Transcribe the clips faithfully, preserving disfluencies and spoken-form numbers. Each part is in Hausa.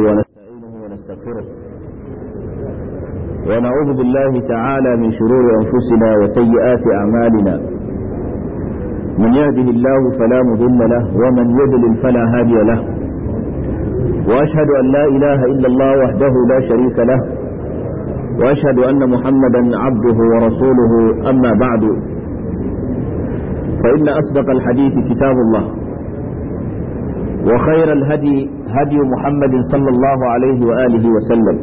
ونستعينه ونستغفره ونعوذ بالله تعالى من شرور أنفسنا وسيئات أعمالنا. من يهده الله فلا مضل له ومن يضلل فلا هادي له، وأشهد أن لا إله إلا الله وحده لا شريك له، وأشهد أن محمدا عبده ورسوله. أما بعد، فإن أصدق الحديث كتاب الله، وخير الهدي هدي محمد صلى الله عليه وآله وسلم،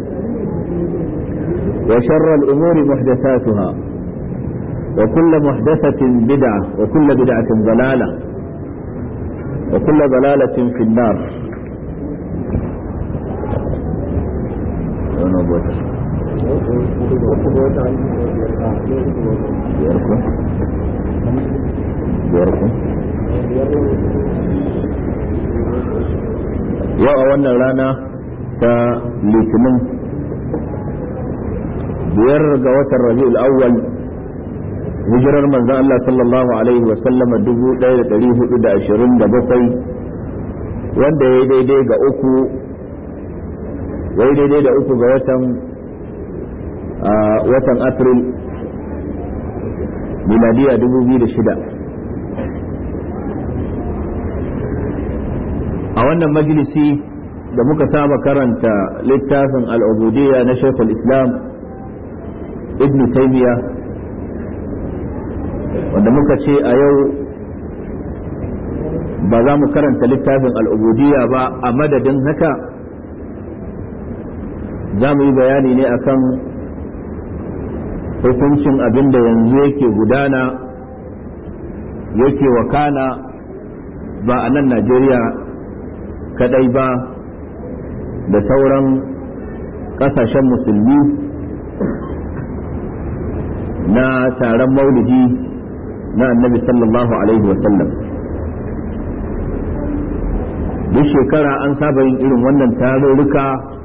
وشر الأمور محدثاتها، وكل محدثة بدعة، وكل بدعة ضلالة، وكل ضلالة في النار. yau a wannan rana ta litinin biyar ga watan rabi'ul awwal, hijirar manzon Allah sallallahu alaihi wa sallama dubu ɗaya da ɗari hudu da ashirin da bakwai, wanda ya yi daidai ga uku ya yi daidai da uku ga watan watan April miladiya dubu biyu da shida. a wannan majalisi da muka saba karanta littafin al'ubudiyya na Shaykhul Islam Ibn Taymiyyah, wanda muka ce a yau ba za mu karanta littafin al'ubudiyya ba, a madadin haka za mu yi bayani ne akan hukuncin abin da yanzu yake gudana yake wakana ba a nan Najeriya kadai ba, da sauran kasashen musulmi, na taron maulidi na annabi sallallahu alaihi wasallam. duk shekara an saba yin irin wannan tarurruka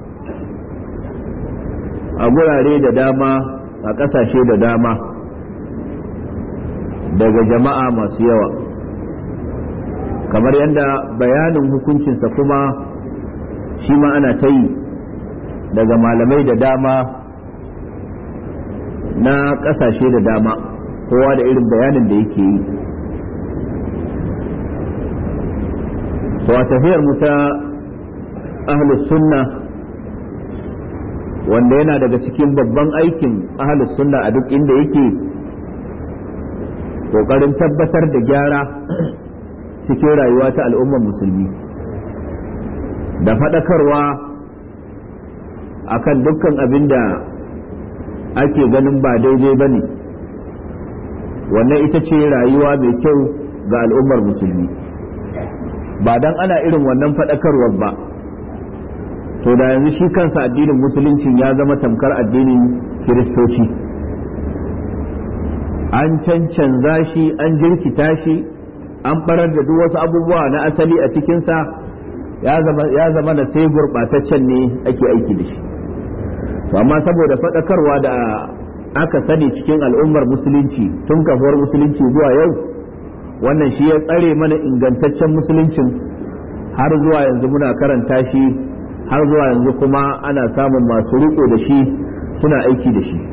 a gurare da dama, a kasashe da dama, daga jama'a masu yawa, kamar yadda bayanin hukuncinsa kuma shi ma ana ta yi daga malamai da dama na ƙasashe da dama, kowa da irin bayanin da yake yi. to a tafiyar mu ta ahlus sunna, wanda yana daga cikin babban aikin ahlus sunna a duk inda yake, ƙoƙarin tabbatar da gyara cikin rayuwa ta al'ummar musulmi, da faɗakarwa akan dukkan abin da ake ganin ba daidai ba ne. wannan ita ce rayuwa mai kyau ga al'ummar musulmi. ba dan ana irin wannan faɗakarwar ba, to da yanzu shi kansa addinin musulunci ya zama tamkar addinin kiristoci, an cancanza shi, an jirkita shi, an barar da duk wasu abubuwa na asali a cikinsa, ya zama da sai gurɓataccen ne ake aiki da shi. to amma saboda faɗakarwa da aka sani cikin al'ummar musulunci tun kafuwar musulunci zuwa yau, wannan shi ya tsare mana ingantaccen musuluncin har zuwa yanzu muna karanta shi, har zuwa yanzu kuma ana samun masu riko da shi suna aiki da shi.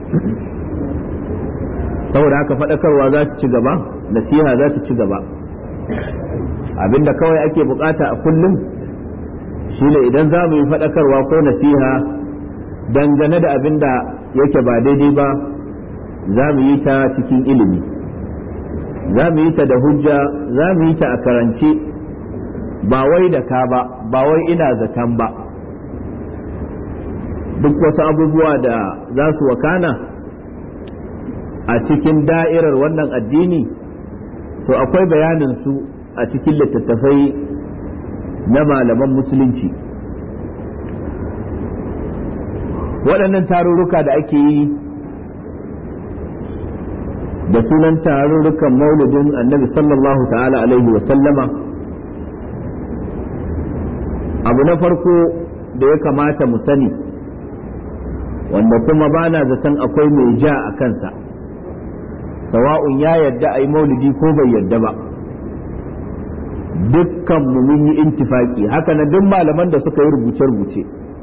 saboda haka faɗakarwa za ta ci gaba, nasiha za ta ci gaba. abinda kawai ake bukata a kullum shine idan za mu yi faɗakarwa ko nasiha dangane da abinda yake ba daidai ba, za mu yi ta cikin ilimi, za mu yi ta da hujja, za mu yi ta a karance, ba wai da ka ba, ba wai ina zaton ba. duk wasu abubuwa da za su wakana a cikin da'irar wannan addini, to akwai bayanin su a cikin littattafai na malaman musulunci. waɗannan tarurruka da ake yi da sunan tarurrukan maulidin annabi sallallahu ta'ala alaihi wa sallama, abu na farko da ya kamata mu sani, wanda kuma bana zaton akwai mai ja a kansa, sawa'un ya yadda a yi maulidi ko bai yadda ba, dukkan mu mun yi intifaki. haka na duk malaman da suka yi rubuce-rubuce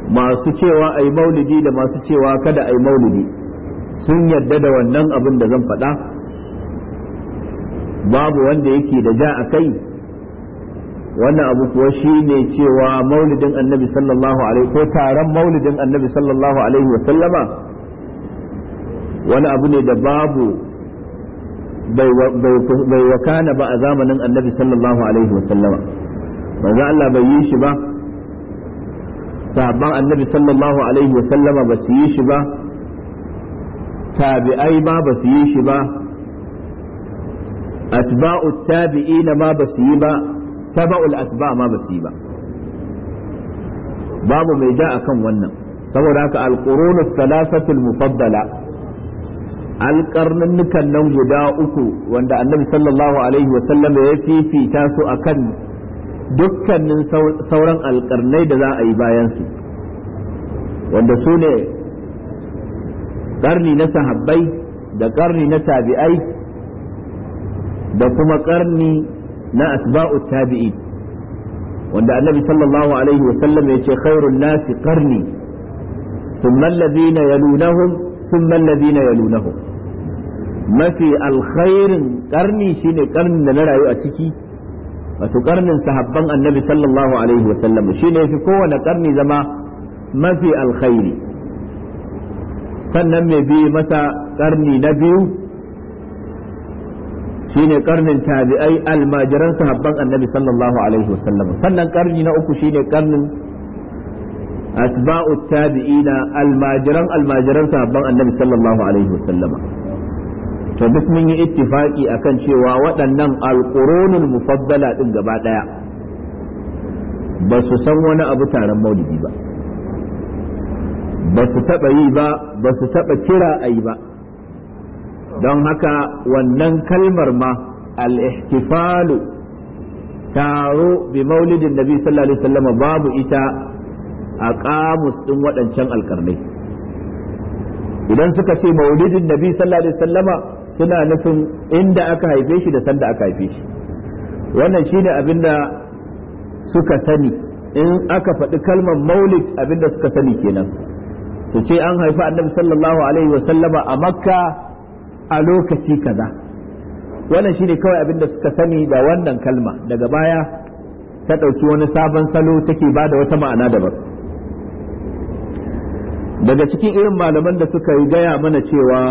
masu cewa a yi maulidi da masu cewa kada a yi maulidi sun yarda da wannan abin da zan faɗa, babu wanda yake da ja a kai. Wannan abu kuwa shi ne cewa maulidin annabi sallallahu alaihi ko taron maulidin annabi sallallahu alaihi wa sallama wani abu ne da babu bai wakana ba a zamanin annabi sallallahu alaihi wa sallama. manzo Allah bai yi shi ba, sahabban annabi sallallahu alaihi wa sallama ba su yi shi ba, tabi'ai ma ba su yi shi ba, atba'u tabi'ina ma ba su yi ba, taba'ul atba ma ba su yi ba. babu mai ja akan wannan. saboda haka alqurunu thalathatul mufaddala, alƙarnannukan nan guda uku wanda annabi sallallahu alaihi wa sallam ya fifita su akan dukkanin sauran alƙarnai da za a yi bayan su, wanda su ne ƙarni na sahabbai da ƙarni na tabi'ai da kuma ƙarni na asba'u tabi'i, wanda annabi sallallahu alaihi wa sallam ya ce khairun nasi qarni thumma alladhina yalunahum thumma alladhina yalunahum. mafi alkhairin ƙarni shine ƙarnin da na rayu a ciki, wato ƙarnin sahabban annabi sallallahu alaihi wa sallam shine fi kowane ƙarni zama mafi alkhairi. sannan mai bi masa ƙarni na biyu shine ƙarnin tabi'ai almajiran sahabban annabi sallallahu alaihi wa sallam. sannan ƙarni na uku shine ƙarnin asba'u tabi'ina almajiran almajiran sahabban annabi sallallahu alaihi wa sallam. to duk mun yi ittifaki akan cewa waɗannan alqurunul mufaddala din gaba daya ba su san wani abu taron maulidi ba, ba su taɓa yi ba, ba su taɓa kira a yi ba. don haka wannan kalmar ma al-ihtifalu taro bi maulidin nabi sallallahu alaihi wasallam babu ita a kamus din waɗancan alƙarnai. idan suka ce maulidin nabi sallallahu alaihi wasallama suna nufin inda aka haife shi da sanda aka haife shi. wannan shine abinda suka sani. in aka faɗi kalmar maulid abinda suka sani kenan, su ce an haifi annabi sallallahu alaihi wasallama a makka a lokaci kaza. wannan shine kawai abinda suka sani da wannan kalma. daga baya ta ɗauki wani sabon salo take ba da wata ma'ana daban. daga cikin irin malaman da suka yi gaya mana cewa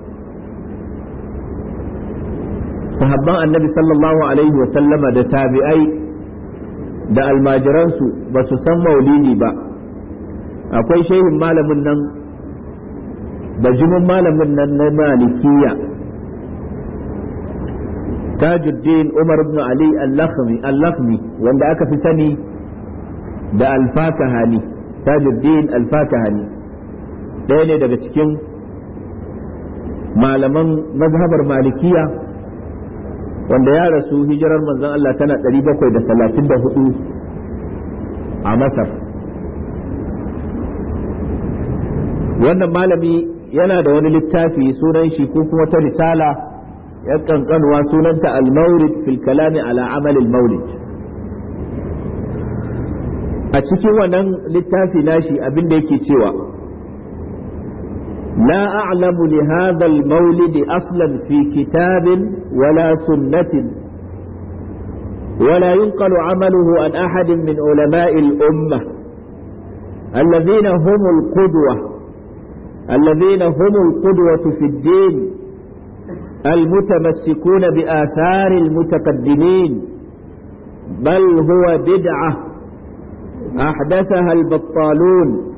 sahabban annabi sallallahu alaihi wa sallama da tabi'ai da almajiransu ba su san maulidi ba, akwai shehin malamin nan da jimin malamin nan na malikiya tajuddin umar ibn ali al-lakhmi wanda aka fi sani da al-fakahani. tajuddin al-fakahani ɗaya ne daga cikin malaman mazhabar malikiya wanda ya rasu hijirar manzon Allah tana ɗari bakwai da talatin da hudu a Masar. wannan malami yana da wani littafi sunan shi ko kuma ta risala ya kankanuwa sunanta al-mawrid fil kalami ala amal al-mawlid. a cikin wannan littafi nashi abin da yake cewa لا أعلم لهذا المولد أصلا في كتاب ولا سنة ولا ينقل عمله عن أحد من علماء الأمة الذين هم القدوة الذين هم القدوة في الدين المتمسكون بآثار المتقدمين، بل هو بدعة أحدثها البطالون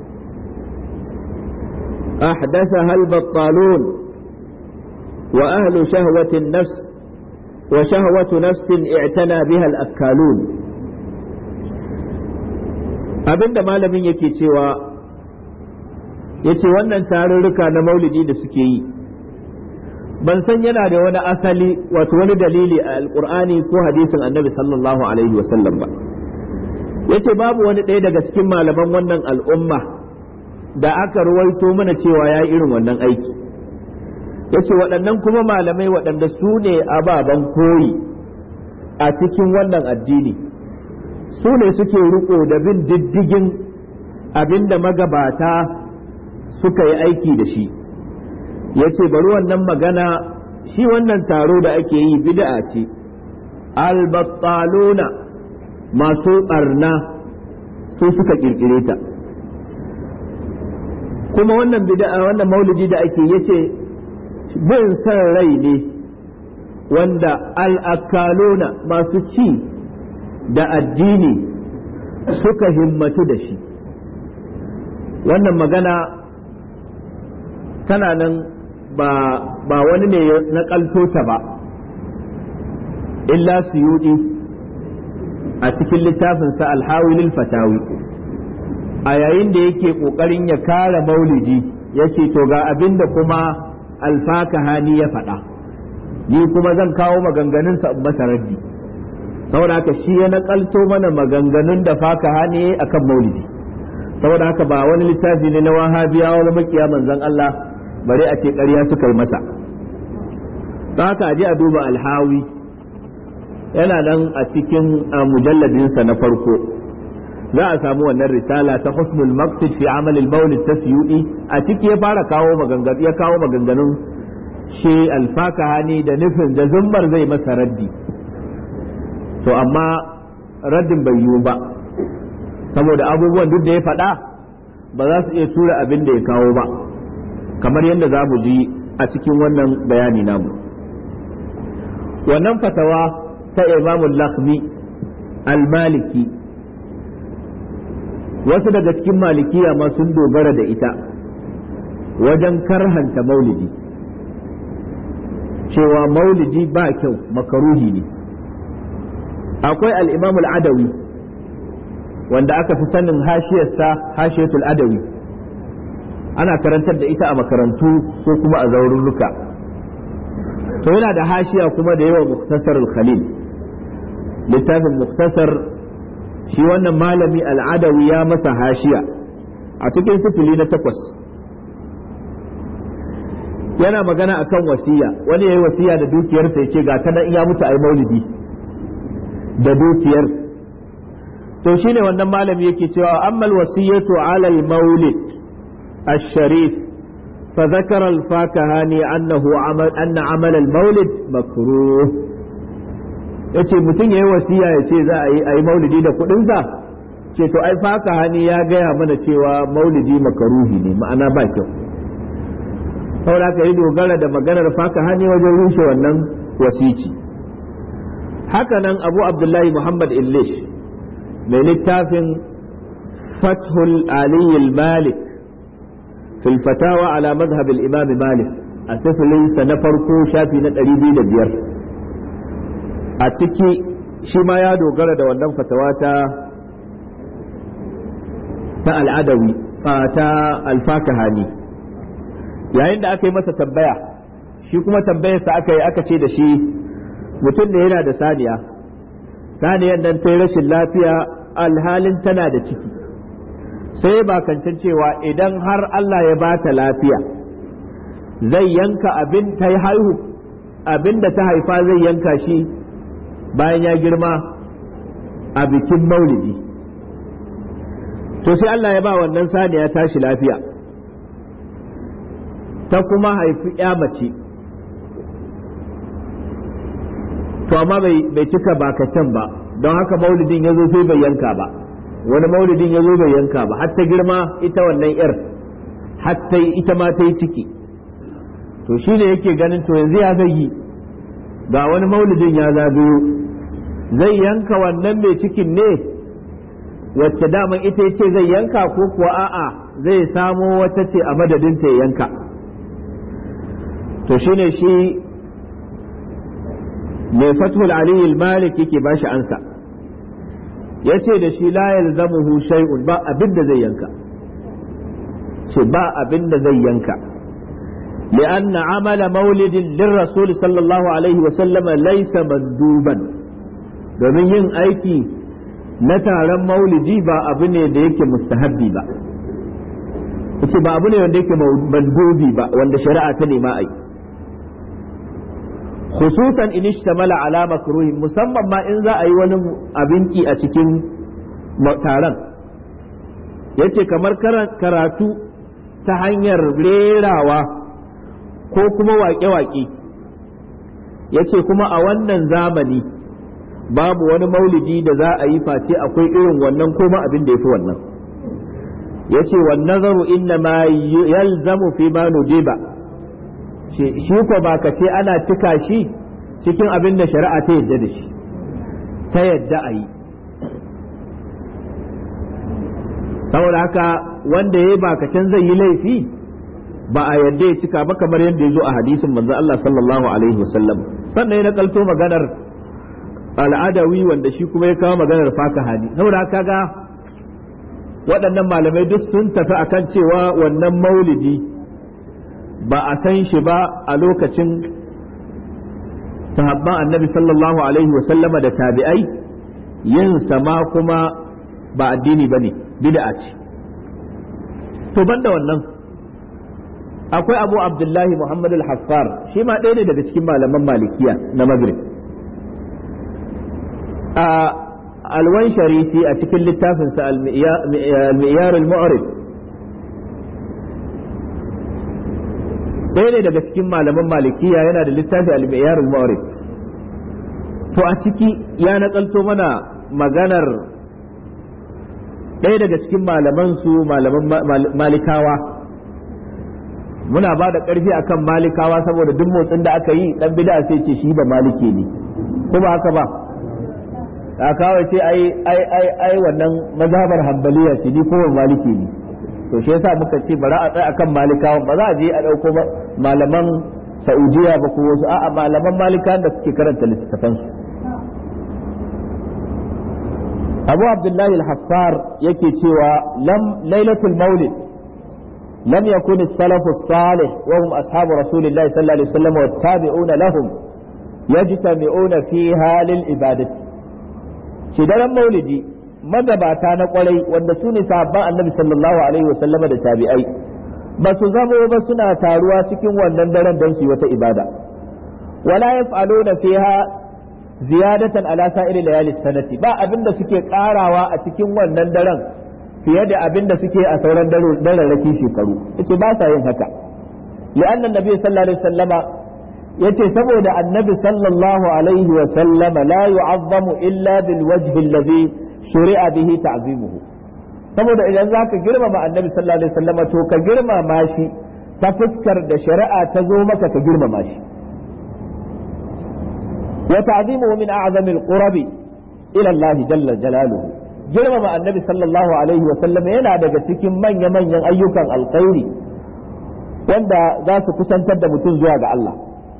أحدثها البطالون وأهل شهوة النفس وشهوة نفس اعتنى بها الأكالون. abinda malamin yake cewa yace wannan tarurruka na maulidi da suke yi ban san yana da wani asali wato wani dalili a alqur'ani ko hadisin annabi sallallahu alaihi wasallam ba. yace babu wani ɗaya daga cikin malaman wannan al'umma da aka ruwaito mana cewa ya yi irin wannan aiki. yace waɗannan kuma malamai waɗanda su ne ababen koyi a cikin wannan addini, su ne suke riko da bin diddigin abinda magabata suka yi aiki da shi ya ce bari wannan magana shi wannan taro da ake yi bid'a ce albattaluna masu ɓarna su suka ƙirƙire ta kuma wannan bid'a wannan maulidi da ake yace bin san rai ne wanda al'akaluna masu ci da addini suka himmatu da shi wannan magana tana nan ba, ba wani ne na ta ba illa suyudi a cikin littafinsa alhawilil fatawi a yayin da yake ƙoƙarin ya kare maulidi yake to ga abinda kuma alfakahani ya faɗa ni kuma zan kawo maganganunsa in masa raddi saboda haka shi ya naƙalto mana maganganun da fakahani akan maulidi saboda haka ba wani littafi ne na wahabiyawa wani makiya manzon Allah bare a ce ƙarya suka yi masa don haka aje a duba alhawi yana nan a cikin mujalladinsa na farko za a samu wannan risala ta husnul maqsid fi amal al-maulid tasyudi a ciki ya fara kawo maganganu ya kawo maganganun shi alfakahani da nufin da zummar zai masa raddi to amma raddin bai yiwu ba saboda abubuwan duk da ya faɗa ba za su iya tura abin da ya kawo ba kamar yadda za mu ji a cikin wannan bayani namu wannan fatawa ta imamul lakhmi al-maliki wasu daga cikin malikiya ma sun dogara da ita wajen karhanta maulidi cewa maulidi ba kyau makaruhi ne akwai al-imam al-adawi wanda aka fi sanin hashiyarsa hashiyatul adawi ana karantar da ita a makarantu ko kuma a zaururruka to yana da hashiya kuma da yawa muktasar al-khalil littafin muktasar shi wannan malami al'adawi ya masa hashiya a cikin sifili na takwas yana magana akan wasiya wani yayi wasiya da dukiyarsa ya ce ga ta nan ya mutu ai maulidi da dukiyar to shine wannan malami yake cewa ammal wasiyatu ala al-maulid الشريف فذكر الفاكهاني أنه عمل أن عمل المولد مكروه yace mutum ya yi wasiya ya ce za a yi maulidi da kuɗinsa ce to ai fakahani ya gaya mana cewa maulidi makaruhi ne ma'ana ba kyau saboda ka yi dogara da maganar fakahani wajen rushe wannan wasici haka nan abu abdullahi muhammad illish mai littafin fathul aliyyul malik fil fatawa ala madhhab al-imam malik a sifilinsa na farko shafi na ɗari biyu da biyar a ciki shi ma ya dogara da wannan fatawa ta ta al'adawi ta alfakahani yayin da aka yi masa tambaya shi kuma tambayarsa aka yi aka ce da shi mutum ne yana da saniya saniyan nan ta yi rashin lafiya alhalin tana da ciki sai ba kancan cewa idan har Allah ya ba ta lafiya zai yanka abin ta haihu abin da ta haifa zai yanka shi bayan ya girma a bikin maulidi to sai Allah ya ba wannan saniya tashi lafiya ta kuma haifi ya mace to amma bai cika bakacin ba don haka maulidin ya zo sai bai yanka ba wani maulidin ya zo bai yanka ba har ta girma ita wannan yar har ta ita ma ta yi ciki to shi ne yake ganin to yanzu ya zai yi ga wani maulidin ya zagayo zai yanka wannan mai cikin ne wacce daman ita ce zai yanka ko kuwa a'a zai samo wata ce a madadin ta yanka to shine shi mai fathul aliyyul malik yake bashi ansa yace da shi la yalzamuhu shay'un ba abin da zai yanka ce ba abin da zai yanka لأن عمل مولد للرسول صلى الله عليه وسلم ليس مندوبا domin yin aiki na taron maulidi ba abu ne da yake mustahabbi ba yace ba abu ne wanda yake mandubi ba wanda shari'a ta nema ai khususan in ishtamala ala makruhi musamman ma in za a yi wani abinki a cikin taron yace kamar karatu ta hanyar rerawa ko kuma waƙe-waƙe, yace kuma a wannan zamani babu wani maulidi da za a yi face akwai irin wannan ko ma abin da ya fi wannan. yace wan nazaru inna ma yalzamu fi ma nujiba, shi ko ba ka ce ana cika shi cikin abin da shari'a ta yadda da shi ta yadda a yi. saboda haka wanda ya ba ka can zai yi laifi ba a yadda ya cika ba, kamar yadda ya zo a hadisin manzo Allah sallallahu alaihi wasallam. sannan ya nakalto maganar al'adawi wanda shi kuma ya kawo maganar fakahani. saboda haka ga waɗannan malamai duk sun tafi akan cewa wannan maulidi ba a san shi ba a lokacin sahabban annabi sallallahu alaihi wasallama da tabi'ai, yin sama kuma ba addini bane, bid'a ce. to banda wannan akwai Abu Abdullahi Muhammad al-Haffar, shi ma ɗaya ne daga cikin malaman malikiya na Maghrib. a alwan sharifi a cikin littafinsa al-Mi'yar al-Mu'rib, ɗaya ne daga cikin malaman malikiya, yana da littafi al-Mi'yar al-Mu'rib. to a ciki ya nakalto mana maganar ɗaya daga cikin malaman su malaman malikawa. muna ba da ƙarfi akan malikawa saboda duk motsin da aka yi dan bid'a sai ce shi ba maliki ne, ko ba haka ba? a kawai ce ai ai ai ai wannan mazhabar hanbaliya ce, ni ko maliki ne. to shi yasa muka ce bara a tsaya akan malikawa, ba za a je a dauko malaman saudiya ba ko wasu, a'a malaman malikawan da suke karanta littattafan su. Abu Abdullahi al-Haffar yake cewa lam lailatul maulid lam yakun as-salafu as-salih wa hum ashabu rasulillahi sallallahu alaihi wasallam wa tabi'una lahum yajtami'una fiha lil ibadati. shi daren maulidi magabata na kwarai wanda su ne sahabban annabi sallallahu alaihi wasallam da tabi'ai ba su zamo ba suna taruwa cikin wannan daren don su yi wata ibada. wala yaf'aluna fiha ziyadatan ala sa'iri layali sanati, ba abinda suke karawa a cikin wannan daren fiye da abinda suke a sauran dararraki shekaru. yace ba sa yin haka, li'anna annabi sallallahu alaihi wasallama yace saboda annabi sallallahu alaihi wa sallama la yu'azzamu illa bil wajhi alladhi shuri'a bihi ta'zimuhu. saboda idan zaka girmama annabi sallallahu alaihi wa sallama to ka girmama shi ta fuskar da shari'a ta zo maka ka girmama shi. wa ta'zimuhu min a'zami al-qurabi ila Allah jalla jalaluhu. girmama annabi sallallahu alaihi wa sallama yana daga cikin manya manyan ayyukan alkhairi wanda za su kusantar da mutum zuwa ga Allah.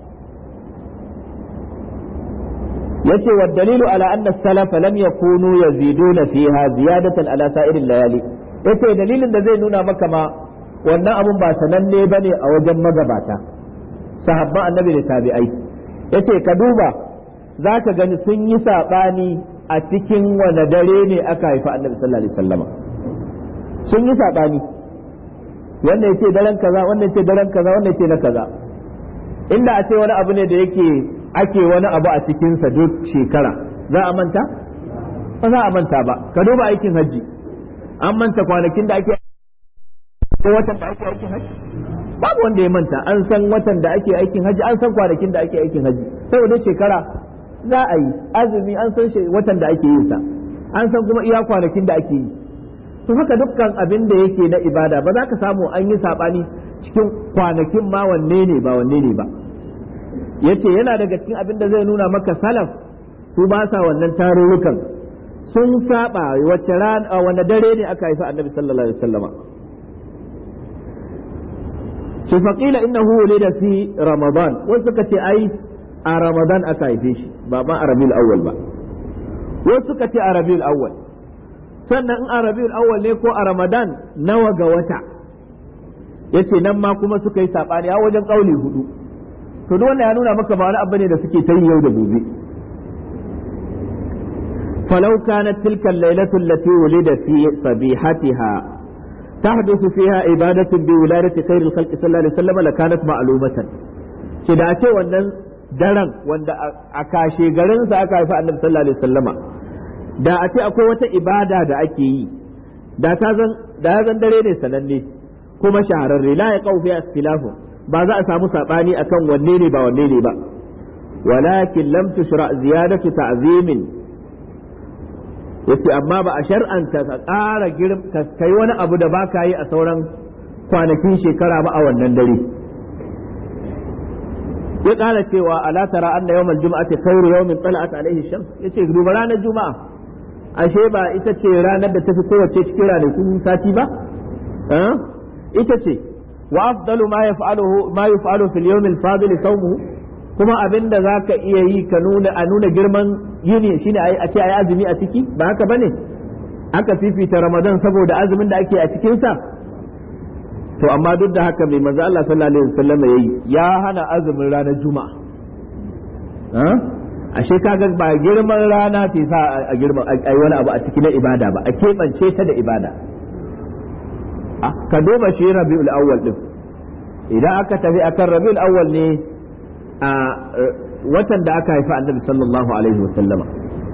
yace wa dalilu ala anna as-salaf lam yakunu yaziduna fiha ziyadatan ala sa'ir al-layali. yace dalilin da zai nuna maka ma wannan abun ba sananne bane a wajen magabata sahabban annabi da tabi'ai. yace ka duba zaka gani sun yi sabani a cikin wani dare ne aka haifa annabi sallallahu alaihi wasallama. sun yi sabani, wannan yace daren kaza, wannan yace daren kaza, wannan yace na kaza. inda a ce wani abu ne da yake ake wani abu a cikinsa duk shekara, za a manta? ba za a manta ba. ka duba aikin hajji, an manta kwanakin da ake ko watan da ake aikin hajji? babu wanda ya manta, an san watan da ake aikin hajji, an san kwanakin da ake aikin hajji. saboda shekara za a yi azumi, an san watan da ake yin sa, an san kuma iya kwanakin da ake yi. to haka dukkan abin da yake na ibada ba za ka samu an yi sabani cikin kwanakin ma wanne ne ba wanne ne ba. yace yana daga cikin abin da zai nuna maka salaf su ba sa wannan tarurrukan, sun saba wacce rana wanda dare ne aka haifa annabi sallallahu alaihi wasallama. shi faqila innahu wulida fi ramadan, wasu suka ce ai a ramadan aka haife shi ba ma a rabiul awwal ba, wasu suka ce a rabiul awwal. sannan in a rabiul awwal ne ko a ramadan nawa ga wata, yace nan ma kuma suka yi sabani a wajen kauli hudu. to duk wannan ya nuna maka ba wani abu ne da suke ta yi yau da gobe. falau kanat tilka al-lailatu allati wulida fi sabihatiha tahduthu fiha ibadatu bi wiladati khairil khalqi sallallahu alaihi wasallam la kanat ma'lumatan. ki da ce wannan daren wanda a kashe garin sa aka haifa annabi sallallahu alaihi wasallama, da a ce akwai wata ibada da ake yi da ta zan da ya zan dare ne sananne kuma shahararre la ya qau fi ikhtilafu ba za a samu sabani akan wanne ne ba wanne ne ba walakin lam tushra ziyadatu ta'zimin yace amma ba a shar'anta ka ƙara girm ka kai wani abu da baka yi a sauran kwanakin shekara ba a wannan dare ya ƙara cewa ala tara anna yawmal jum'ati khairu yawmin tala'at alayhi shams yace duba ranar juma'a ashe ba ita ce ranar da tafi kowace cikin ranakun sati ba ita ce wa afdalu ma yaf'aluhu ma yaf'alu fil yawm al fadil sawmuhu kuma abinda zaka iya yi ka nuna a nuna girman yini shine a ce ayi azumi a ciki ba haka bane aka fifita ramadan saboda azumin da ake a cikin sa to amma duk da haka mai manzo Allah sallallahu alaihi wasallam yayi ya hana azumin ranar juma'a ashe kaga ba girman rana ke sa a girman ai wani abu a cikin na ibada ba a keɓance ta da ibada ka duba shi rabiul awwal din idan aka tafi akan rabiul awwal ne a watan da aka haifa annabi sallallahu alaihi wasallama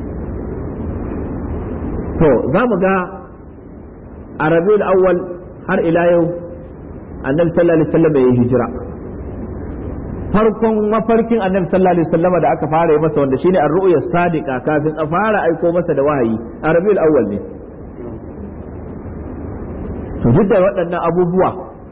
to za mu ga a rabiul awwal har ila yau annabi sallallahu alaihi wasallam ya hijira farkon mafarkin annabi sallallahu alaihi wasallam da aka fara yi masa wanda shine ar-ru'ya sadiqa kafin a fara aiko masa da wahayi a rabiul awwal ne to duk da waɗannan abubuwa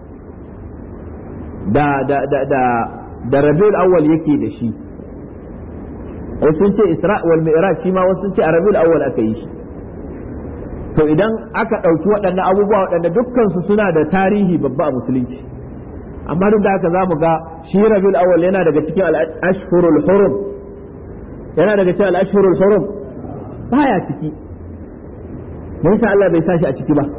da da da da da rabiul awwal yake da shi wasu sun ce isra wal mi'raj shi ma wasu sun ce a rabiul awwal aka yi shi to idan aka ɗauki waɗannan abubuwa waɗanda dukkan su suna da tarihi babba a musulunci amma duk da haka za mu ga shi rabiul awwal yana daga cikin al-ashhurul hurum yana daga cikin al-ashhurul hurum baya ciki mun sa Allah bai sashi a ciki ba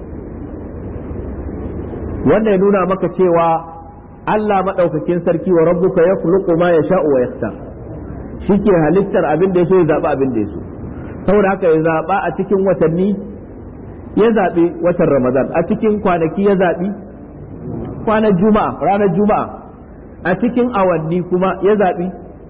wanda ya nuna maka cewa Allah madaukakin sarki wa rabbuka yakhluqu ma yasha'u wa yakhtar shike halittar abin da yaso ya zaba abin da yaso saboda haka ya zaba a cikin watanni ya zabi watan Ramadan a cikin kwanaki ya zabi kwanan juma'a ranar juma'a a cikin awanni kuma ya zaɓi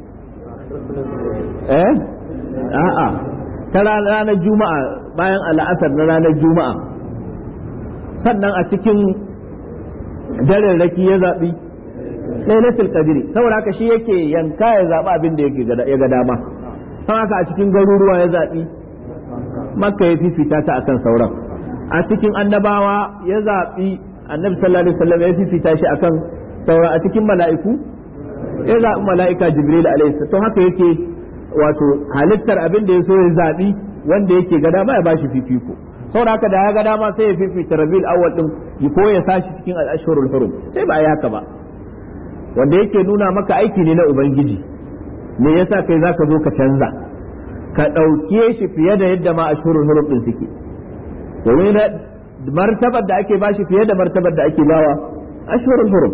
eh a'a ta ranar juma'a bayan al'asar na ranar juma'a sannan a cikin daren raki ya zaɓi lailatul qadri saboda haka shi yake yanka ya zaɓi abin da yake ya ga dama don haka a cikin garuruwa ya zaɓi makka ya fifita ta akan sauran a cikin annabawa ya zaɓi annabi sallallahu alaihi wasallam ya fifita shi akan saura a cikin mala'iku ya zaɓi mala'ika jibril alaihi to haka yake wato halittar abin da ya so ya zaɓi wanda yake ga dama ya bashi fifiko saboda haka da ya ga dama sai ya fifita rabiul awwal din ko ya sashi cikin al-ashhurul hurum sai ba ya haka ba wanda yake nuna maka aiki ne na ubangiji me yasa kai zaka zo ka canza ka ɗauke shi fiye da yadda ma ashhurul hurum din suke domin martabar da ake bashi fiye da martabar da ake bawa ashhurul hurum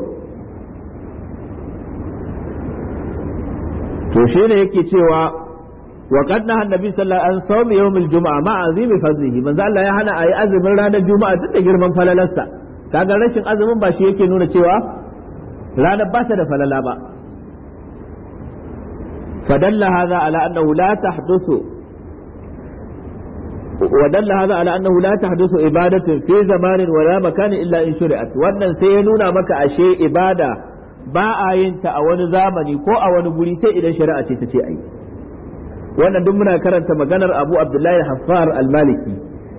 to shi ne yake cewa wa qad naha annabi sallallahu alaihi wasallam an sawmi yawmil jumu'a ma azimi fadlihi manzo Allah ya hana ayi azumin ranar juma'a duk da girman falalarsa kaga rashin azumin ba shi yake nuna cewa ranar ba ta da falala ba fadalla hadha ala annahu la tahduthu ودل هذا على أنه لا تحدث إبادة في زمان ولا مكان إلا إن شرعت wannan sai ya nuna maka ashe ibada ba a yin ta a wani zamani ko a wani guri sai idan shari'a ce ta ce ai wannan duk muna karanta maganar Abu Abdullahi Haffar al-Maliki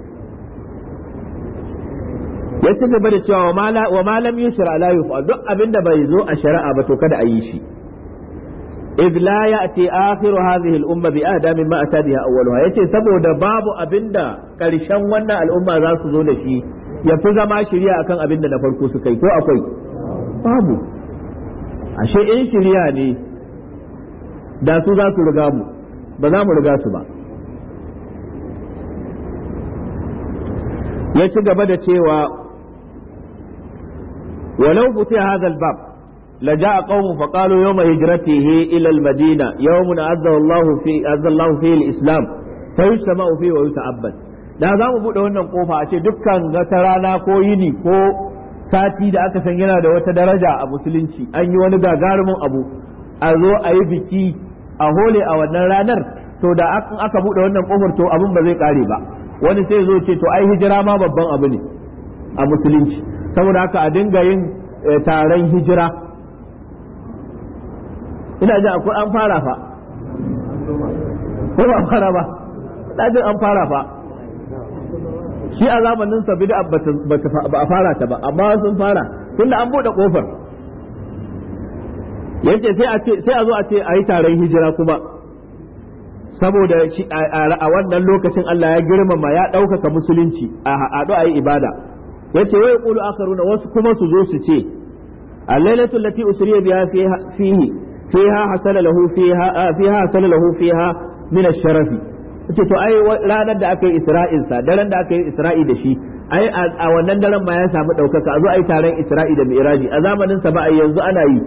ya ci gaba da cewa wa ma lam yushra la yuf'al duk abinda bai zo a shari'a ba to kada a yi shi إذ لا يأتي آخر هذه الأمة بأهدى مما أتى بها أولها yace saboda babu abinda karshen wannan al'umma za su zo da shi ya fi zama shirya akan abinda na farko suka yi ko akwai babu ashe in shirya ne da su za su riga mu ba za mu riga su ba ya ci gaba da cewa walau futiha hadha al-bab لجاء قوم فقالوا يوم هجرته إلى المدينة يوم أعزه الله فيه أعز الله فيه الإسلام فيجتمع فيه ويتعبد da za mu buɗe wannan kofa a ce dukkan wata rana ko yini ko sati da aka san yana da wata daraja a musulunci an yi wani gagarumin abu a zo a yi biki a hole a wannan ranar to da aka buɗe wannan kofar to abin ba zai ƙare ba wani sai zo ce to ai hijira ma babban abu ne a musulunci, saboda haka a dinga yin taron hijira. ina jin akwai an fara fa ko ba fara ba, ɗajin an fara fa. Shi a zamanin sa bid'a ba a fara ta ba, amma sun fara tunda an bude kofar. Yace sai a ce sai a zo a ce a yi taron hijira kuma, saboda shi a wannan lokacin Allah ya girmama ya ɗaukaka musulunci a haɗu a yi ibada. Yace wai qulu akharuna, wasu kuma su zo su ce al-lailatu allati usriya biha fihi fiha hasala lahu fiha fiha hasala lahu fiha min ash-sharafi. ce to ai ranar da aka yi Isra'il sa daren da aka yi Isra'i da shi ai a wannan daren ma ya samu ɗaukaka, a zo ai taron Isra'i da Mi'raji a zamanin sa ba a yanzu ana yi.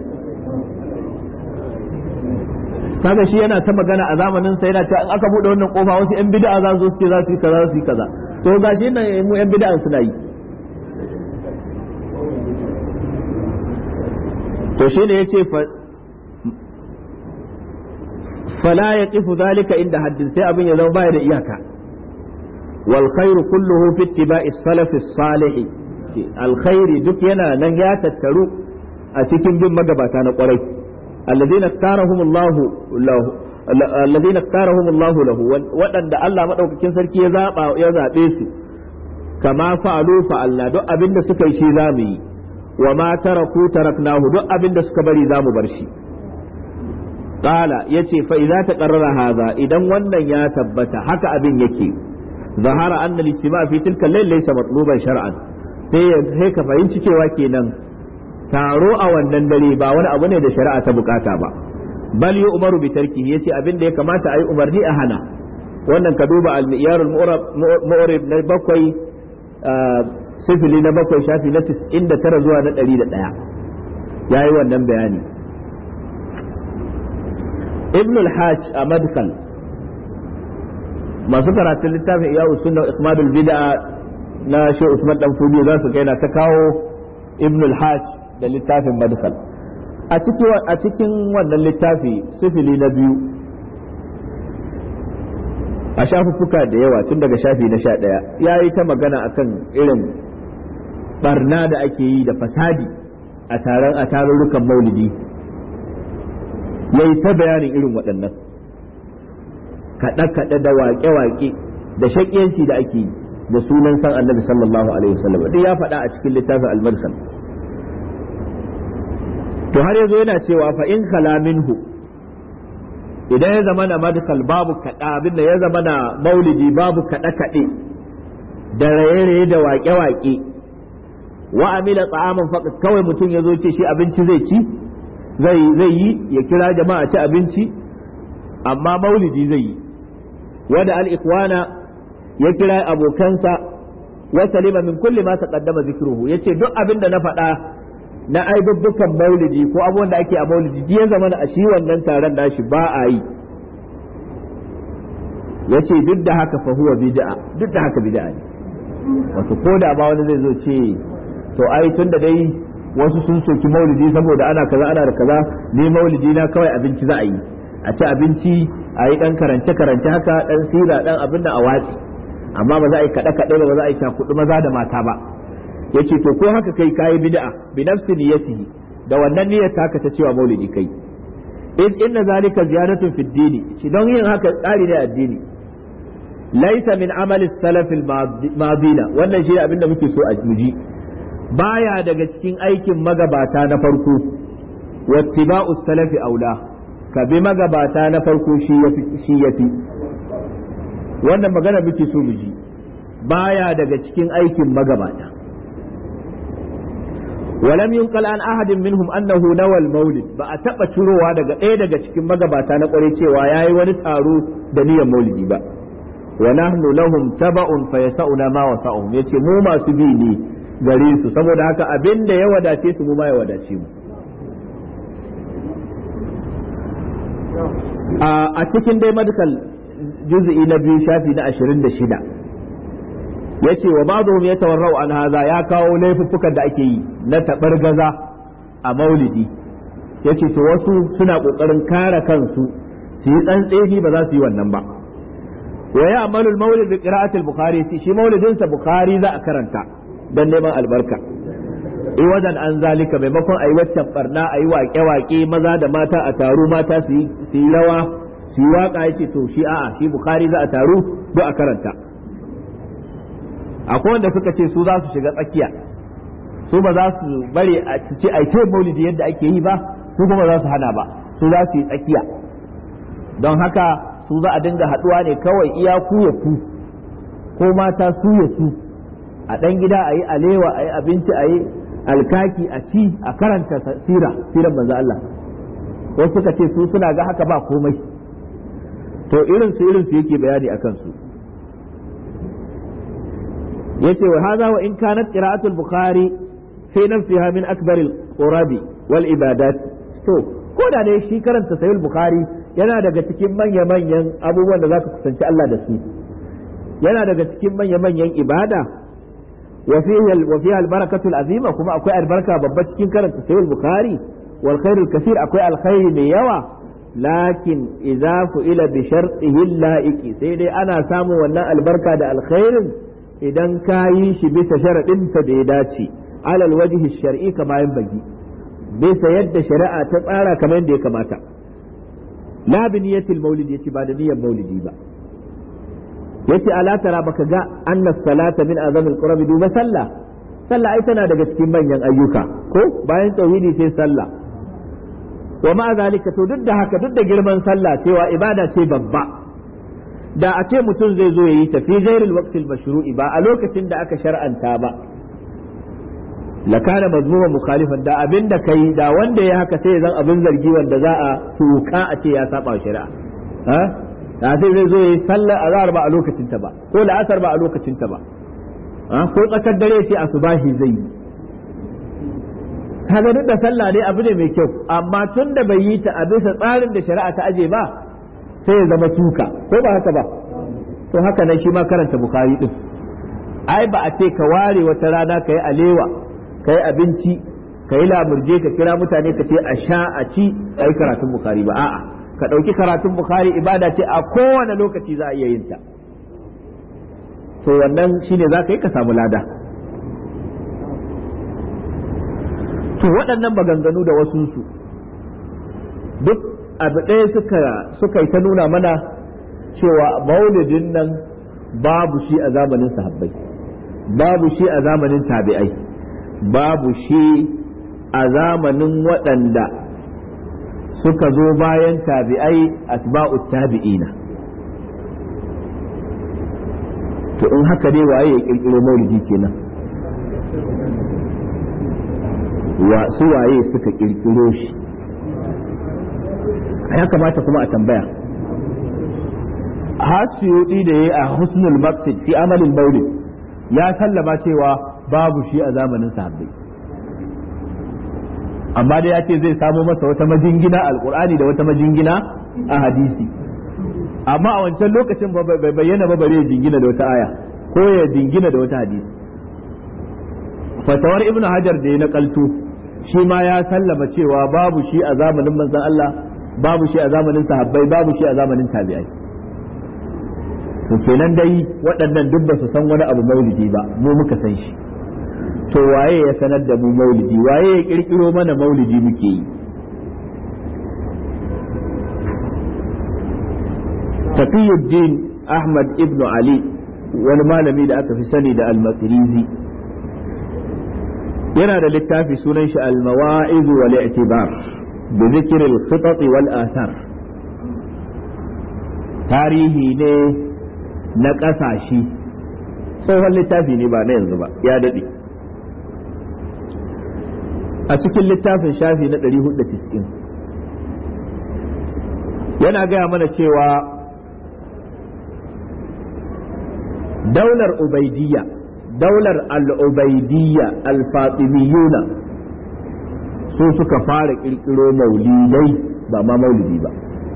kaga shi yana ta magana a zamanin sa yana ta in aka bude wannan kofa wasu yan bid'a za su ce za su yi kaza za su yi kaza, to gashi nan mu yan bid'a suna yi. to shine yace fa fala yaqifu zalika inda haddin, sai abin ya zama baya da iyaka. wal khairu kulluhu fi ittiba'i salaf as-salih, al khairi duk yana nan ya tattaru a cikin bin magabata na kwarai, alladhina iktarahum Allah lahu alladhina iktarahum Allah lahu, wadanda Allah madaukakin sarki ya zaba ya zabe su, kama fa'alu fa'alna, duk abinda suka yi shi zamu yi, wa ma taraku taraknahu, duk abinda suka bari zamu bar shi. Qala yace fa idza taqarrara hadha, idan wannan ya tabbata haka abin yake, zahara anna al-ijtima' fi tilka al-layl laysa matluban shar'an, sai sai ka fahimci cewa kenan taro a wannan dare ba wani abu ne da shari'a ta bukata ba, bal yu'maru bi tarkihi, yace abin da ya kamata ayi umarni a hana. wannan ka duba al-miyarul mu'rib na bakwai sifili na bakwai shafi na tis'in da tara zuwa na ɗari da ɗaya yayi wannan bayani. ibn al-hajj a madkhal, masu karatun littafin iyawu sunna ikmadul bid'a na shi Usman dan Fudi za su kai na ta kawo ibn al-hajj da littafin madkhal. a cikin a cikin wannan littafi sifili na biyu a shafuffuka da yawa tun daga shafi na sha ɗaya yayi ta magana akan irin barna da ake yi da fasadi a taron a tarurrukan maulidi, yayi ta bayanin irin waɗannan kaɗe-kaɗe da waƙe-waƙe da shaƙiyanci da ake yi da sunan san annabi sallallahu alaihi wasallam, duk ya faɗa a cikin littafin al-marsal. to har yanzu yana cewa fa in khala minhu, idan ya zama na madkhal babu kaɗa, abin da ya zama na maulidi babu kaɗe-kaɗe da raye-raye da waƙe-waƙe, wa amila ta'aman faqat, kawai mutum ya zo ce shi abinci zai ci zai zai yi ya kira jama'a ci abinci, amma maulidi zai yi. wada al-ikhwana ya kira abokansa, wa salima min kulli ma taqaddama zikruhu, yace duk abin da na faɗa na aibubbukan maulidi ko abubuwan da ake a maulidi ya zama a shi wannan taron nashi ba a yi, yace duk da haka fa huwa bid'a, duk da haka bid'a ne. wato ko da ba wani zai zo ce to ai tunda dai wasu sun soki maulidi saboda ana kaza ana da kaza, ne maulidi na kawai abinci za a yi, a ci abinci a yi dan karance karance haka dan sira dan abin da a watsi, amma ba za a yi kaɗe kaɗe ba, ba za a yi cakuɗu maza da mata ba. yace to ko haka kai kayi bid'a bi nafsi niyyatihi, da wannan niyyar taka ta cewa maulidi kai. in inna zalika ziyadatun fi dini, shi don yin haka tsari ne addini, laysa min amali salaf al-madina, wannan shi abin da muke so a muji, baya daga cikin aikin magabata na farko. wattiba'u salafi aula, ka bi magabata na farko shi yafi shi yafi wannan magana muke so muji, baya daga cikin aikin magabata. ولم ينقل عن أحد منهم أنه نوى المولد، بأتبع شروع daga ɗaya daga cikin magabata na ƙwarai cewa yayi wani taro da niyyar maulidi ba. wa nahnu lahum taba'un fa yasa'una ma wasa'uhum, yace mu masu bi ne gare su, saboda haka abin da ya wadace su mu ma ya wadace mu. a cikin dai madkal juz'i na biyu shafi na ashirin da shida yace wa ba'dhum yatawarra'u an hadha, ya kawo laifuffukan da ake yi na tabargaza a maulidi, yace to wasu suna kokarin kare kansu su yi tsantseni ba za su yi wannan ba. wa ya'malu al-mawlid bi qira'ati al-bukhari shi maulidin sa bukhari za a karanta dan neman albarka i wadan an zalika maimakon ayi waccan barna ayi waƙe-waƙe maza da mata a taru mata su yi rawa su yi waka yace to shi a'a shi bukhari za a taru do a karanta akwai wanda suka ce su za su shiga tsakiya su ba za su bari a ce ai kai maulidi yadda ake yi ba su kuma za su hana ba su za su yi tsakiya don haka su za a dinga haduwa ne kawai iya ku ya ku ko mata su ya su a dan gida a yi alewa a yi abinci a yi alkaki a ci a karanta sira siran manzo Allah wasu suka ce su suna ga haka ba komai to irin su irin su yake bayani akan su yace wa hadha wa in kanat qira'atu al-bukhari fi nafsiha min akbar al-qurabi wal ibadat to ko da dai shi karanta sahih al-bukhari yana daga cikin manya manyan abubuwan da zaka kusanci Allah da su yana daga cikin manya manyan ibada wa fihi wa fiha al-barakatu al-azima kuma akwai albarka babba cikin karanta sahih al-bukhari wal khair al-kathir akwai alkhairi mai yawa lakin idza fu'ila bi shartihi al-la'iqi sai dai ana samun wannan albarka da alkhairin idan ka yi shi bisa sharaɗinsa da ya dace alal wajhi shar'i kama yin bagi bisa yadda shari'a ta tsara kamar yadda ya kamata la bi niyyatil maulid yace ba da niyyar maulidi ba yace ala tara baka ga anna salata min azamil qurbi duba sallah sallah ai tana daga cikin manyan ayyuka ko bayan tauhidi sai sallah wa ma zalika to duk da haka duk da girman sallah cewa ibada ce babba da a ce mutum zai zo ya yi ta fi ghairil waqtil mashru'i ba a lokacin da aka shar'anta ba la kana mazmuma mukhalifan da abin da kai da wanda ya haka sai zan abin zargi wanda za a tuka a ce ya saba shari'a ha da sai zai zo ya yi sallar azhar ba a lokacin ta ba ko la'asar ba a lokacin ta ba ha ko tsakar dare ce asubahi zai yi kaga duk da sallah ne abu ne mai kyau amma tun da bai yi ta a bisa tsarin da shari'a ta aje ba sai ya zama tuka ko ba haka ba to haka nan shi ma karanta bukhari din ai ba a ce ka ware wata rana ka yi alewa ka yi abinci ka yi lamurje ka kira mutane ka ce a sha a ci a yi karatun bukhari ba a'a ka ɗauki karatun bukhari ibada ce a kowane lokaci za a iya yin ta to wannan shine za ka yi ka samu lada to waɗannan maganganu da wasu su duk abu ɗaya suka suka yi ta nuna mana cewa maulidin nan babu shi a zamanin sahabbai babu shi a zamanin tabi'ai babu shi a zamanin waɗanda suka zo bayan tabi'ai asba'u tabi'ina to in haka dai waye ya kirkiro maulidi kenan wa su waye suka kirkiro shi ya kamata kuma a tambaya hasiyudi da yayi a husnul maqsid fi amalin maulid ya sallama cewa babu shi a zamanin sahabbai amma da ya ce zai samo masa wata majingina alqur'ani da wata majingina a hadisi amma a wancan lokacin bai bayyana ba bare ya jingina da wata aya ko ya jingina da wata hadisi fatawar ibnu hajar da ya nakalto shi ma ya sallama cewa babu shi a zamanin manzon Allah babu shi a zamanin sahabbai babu shi a zamanin tabi'ai to kenan dai waɗannan duk ba su san wani abu maulidi ba mu muka san shi to waye ya sanar da mu maulidi waye ya kirkiro mana maulidi muke yi Taqiyuddin Ahmad ibn Ali wani malami da aka fi sani da al-Maqrizi yana da littafi sunan shi al-Mawa'iz wal i'tibar bi dhikr al-khitat wal athar tarihi ne na ƙasashe tsohon littafi ne ba na yanzu ba ya daɗe a cikin littafin shafi na ɗari hudu da tis'in yana gaya mana cewa daular ubaidiyya daular al-ubaidiyya al-fatimiyuna su suka fara ƙirƙiro maulidai ba ma maulidi ba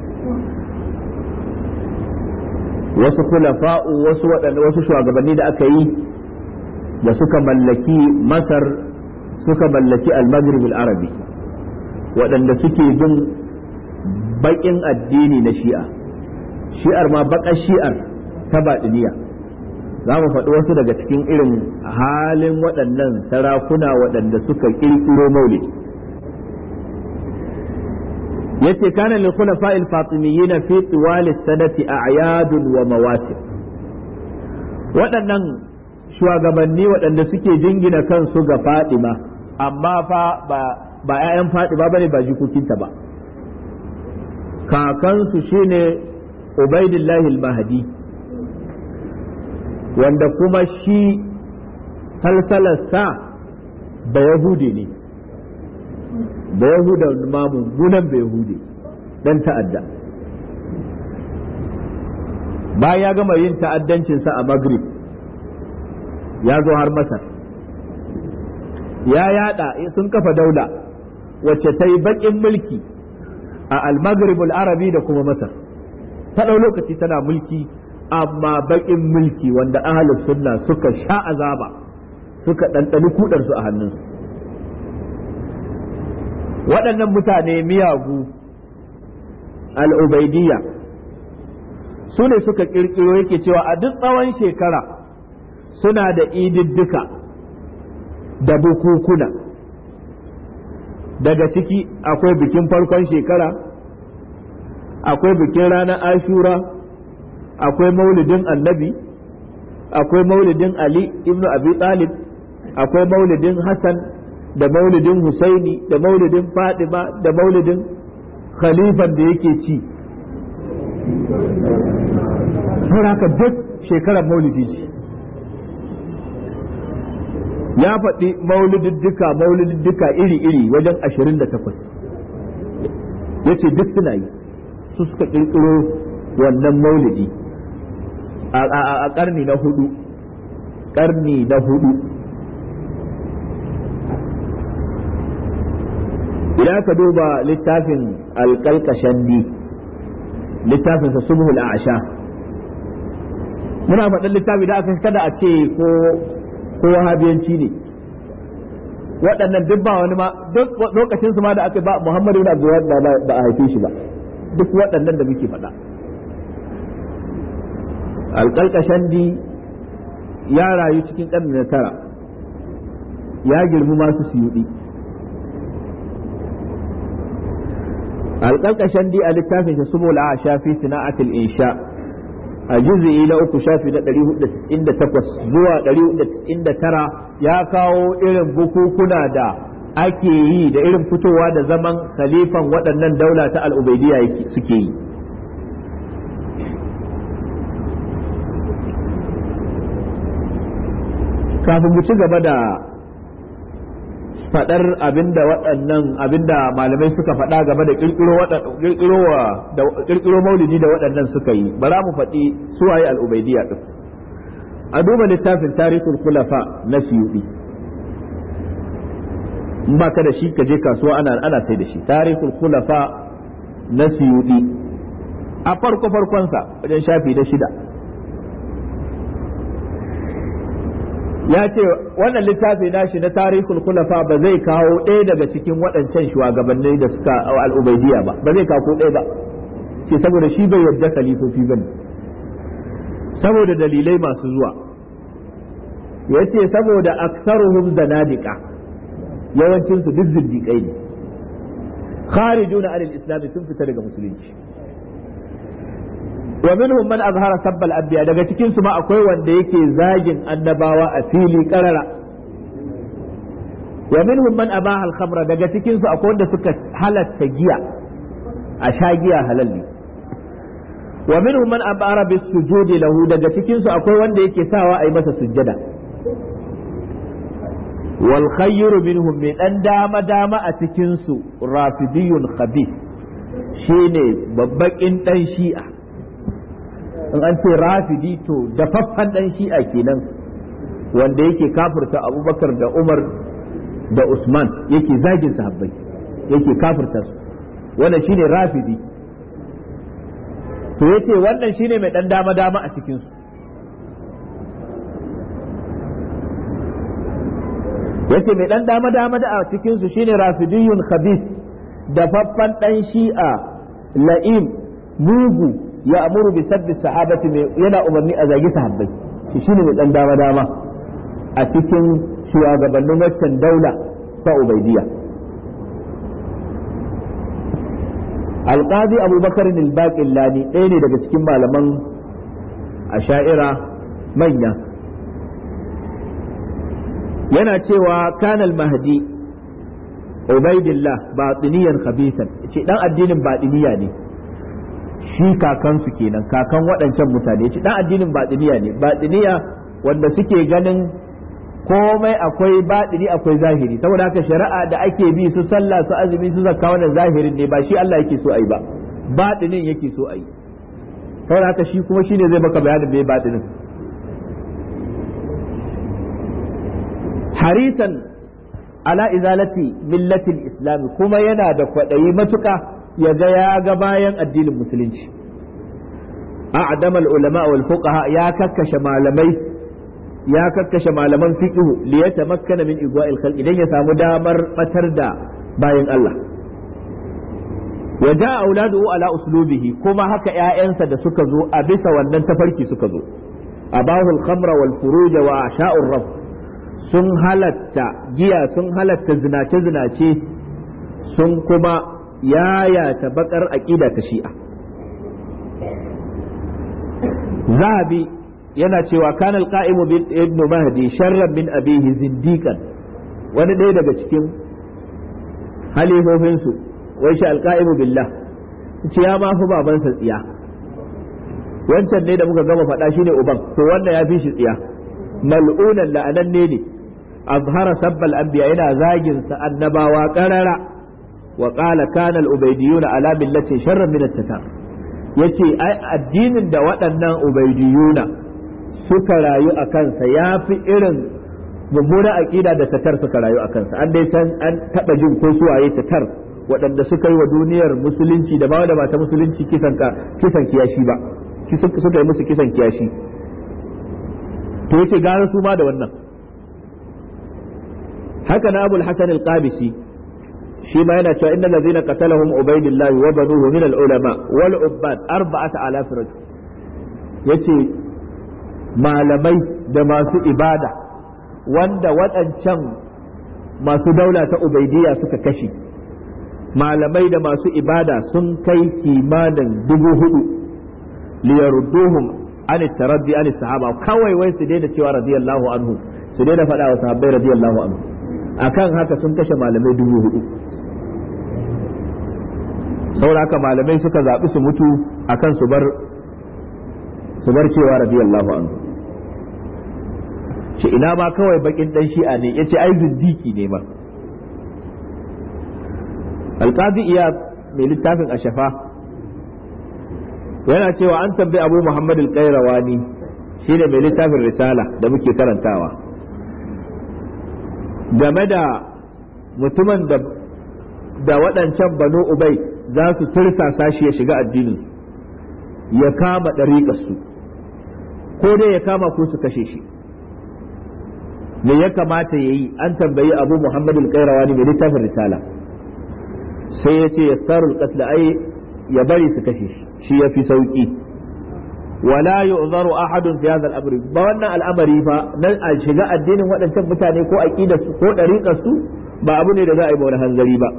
wasu kulafa'u wasu waɗanda wasu shugabanni da aka yi da suka mallaki masar suka mallaki al-maghrib al-arabi waɗanda suke bin baƙin addini na shi'a shi'ar ma baƙar shi'ar ta baɗiniya. Za mu faɗi wasu daga cikin irin halin waɗannan sarakuna waɗanda suka ƙirƙiro maulidi. yace kana lil khulafa'il fatimiyyin fi tiwal as-sanati a'yadun wa mawasim. Waɗannan shugabanni waɗanda suke jingina kansu ga Fatima amma fa ba ba ƴaƴan Fatima bane ba jikokinta ba. Kakansu shine Ubaidillah al-Mahdi wanda kuma shi salsalarsa da Yahudi ne. Da Yahuda ma mummunan bai Yahudi dan ta'adda. Bayan ya gama yin ta'addancinsa a Maghrib ya zo har Masar ya yada sun kafa daula wacce ta yi baƙin mulki a al-Maghrib al-Arabi da kuma Masar ta ɗau lokaci tana mulki amma baƙin mulki wanda ahlus sunna suka sha azaba suka ɗanɗani kudarsu a hannunsu. Waɗannan mutane miyagu al-Ubaidiyya su ne suka ƙirƙiro yake cewa a duk tsawon shekara suna da ididdika da bukukuna daga ciki akwai bikin farkon shekara akwai bikin ranar ashura akwai maulidin annabi akwai maulidin ali ibn abi talib akwai maulidin hassan da maulidin husaini da maulidin fatima da maulidin khalifan da yake ci haka duk shekarar maulidi ce ya faɗi maulididdika maulididdika iri-iri wajen ashirin da takwas ya ce duk suna yi su suka ƙirƙiro wannan maulidi a ƙarni na hudu ƙarni na hudu idan ka duba littafin alƙalƙashandi littafinsa subhul a'sha muna faɗin littafi da aka kada a ce ko ko wahabiyanci ne waɗannan duk ba wani ma duk lokacin su ma da aka ba Muhammadu ibn Abdul Wahhab ba a haife shi ba duk waɗannan da muke faɗa alƙalƙashandi ya rayu cikin ƙarni na tara ya girmi masu suyuɗi alƙalƙashandi a littafin shi subul a'sha fi sana'atil insha a juz'i na uku shafi na ɗari hudu da tis'in da takwas zuwa ɗari hudu da tis'in da tara ya kawo irin bukukuna da ake yi da irin fitowa da zaman khalifan waɗannan daula ta al'ubaidiyya suke yi. Kafin mu ci gaba da faɗar abinda waɗannan abinda malamai suka faɗa game da ƙirƙiro maulidi da waɗannan suka yi bara mu faɗi suwaye al'ubaidiyya ɗin a duba littafin tarihul khulafa na suyuɗi in ba ka da shi ka je kasuwa ana ana sai da shi tarihul khulafa na suyuɗi a farko farkonsa wajen shafi na shida ya ce wannan littafi nashi na tarihul khulafa ba zai kawo ɗaya daga cikin waɗancan shugabanni da suka al'ubaidiyya ba ba zai kawo ɗaya ba ce saboda shi bai yarda khalifofi ba ne saboda dalilai masu zuwa ya ce saboda aksaruhum zanadiqa yawancin su duk zindiƙai ne kharijuna anil islam sun fita daga musulunci wa minhum man azhara sabbal anbiya daga cikin su ma akwai wanda yake zagin annabawa a fili karara wa minhum man abaha al-khamra daga cikin su akwai wanda suka halatta giya a sha giya halal ne wa minhum man abara bis sujudi lahu daga cikin su akwai wanda yake sawa ayi masa sujjada wal khayru minhum min dan dama dama a cikin su rafidiyun khabith shine babbakin dan shi'a in an ce rafidi to dafaffan dan shi'a kenan wanda yake kafirta abubakar da umar da usman yake zagin sahabbai yake kafirta su wannan shine rafidi to yace wannan shine mai dan dama dama a cikin su yace mai dan dama dama da a cikin su shine rafidiyun khabith dafaffan dan shi'a la'im mugu ya amuru bi sabbi sahabati yana umarni a zagi sahabbai shi shine mai dan dama dama a cikin shugabannin waccan daula ta ubaidiyya. alqadi abubakar al-baqillani ɗaya ne daga cikin malaman asha'ira manya yana cewa kanal mahdi ubaidillah batiniyan khabisan ce dan addinin batiniya ne shi kakansu kenan kakan waɗancan mutane ce dan addinin batiniya ne batiniya wanda suke ganin komai akwai batini akwai zahiri saboda haka shari'a da ake bi su sallah su azumi su zakka wannan zahirin ne ba shi Allah yake so ayi ba batinin yake so ayi saboda haka shi kuma shine zai baka bayanin me batinin. harisan ala izalati millatil islam kuma yana da kwaɗayi matuƙa ya ga ya ga bayan addinin musulunci. a'dama al-ulama wal fuqaha ya kakkashe malamai ya kakkashe malaman fiqh li yatamakkana min igwa'il khalq idan ya samu damar batar da bayan Allah. wa ja'a auladuhu ala uslubihi kuma haka ƴaƴansa da suka zo a bisa wannan tafarki suka zo. abahu al-khamra wal furuj wa asha'ur raf sun halatta giya sun halatta zinace-zinace sun kuma yayata bakar aƙida ta shi'a. zahabi yana cewa kana alqa'imu bil ibn mahdi sharran min abihi zindiqan wani ɗaya daga cikin halifofinsu wai shi alqa'imu billah ce ya ma fi babansa tsiya wancan ne da muka gama faɗa shine uban to wannan ya fi shi tsiya mal'unan la'ananne ne azhara sabbal anbiya yana zagin sa annabawa qarara wa qala kana al-ubaydiyun ala millati sharran min at-tatar yace ai addinin da waɗannan ubaydiyuna suka rayu a kansa yafi irin mummunan aqida da tatar suka rayu a kansa an dai san an taba jin ko suwaye tatar waɗanda suka yi wa duniyar musulunci da ba da ba ta musulunci kisan ka kisan kiyashi ba suka yi musu kisan kiyashi to yace gara su ma da wannan. haka na abul hasan al-qabisi shi ma yana cewa innal ladina qatalahum ubaydillah wa banuhu min al-ulama wal ubbad arba'ata alaf rajul yace malamai da masu ibada wanda waɗancan masu daula ta ubaidiyya suka kashe malamai da masu ibada sun kai kimanin dubu hudu liyarudduhum an taraddi an sahaba kawai wai su daina cewa radiyallahu anhu su daina faɗa wa sahabbai radiyallahu anhu akan haka sun kashe malamai dubu hudu saboda haka malamai suka zaɓi su mutu akan su bar su bar cewa radiyallahu anhu ce ina ma kawai bakin dan shi'a ne yace ai zindiki ne ma. alqadi iya mai littafin ashafa yana cewa an tambayi abu muhammad al-qayrawani shine mai littafin risala da muke karantawa game da mutumin da da waɗancan banu ubai za su tursasa shi ya shiga addinin ya kama ɗariƙarsu ko dai ya kama ko su kashe shi me ya kamata ya yi an tambayi abu muhammad al-qayrawani mai littafin risala sai ya ce ya tsarul qatl ai ya bari su kashe shi shi ya fi sauki wala yu'zaru ahadun fi hadha al-amr ba wannan al'amari fa nan a shiga addinin waɗancan mutane ko aqidar su ko dariƙar su ba abu ne da za a yi wani hanzari ba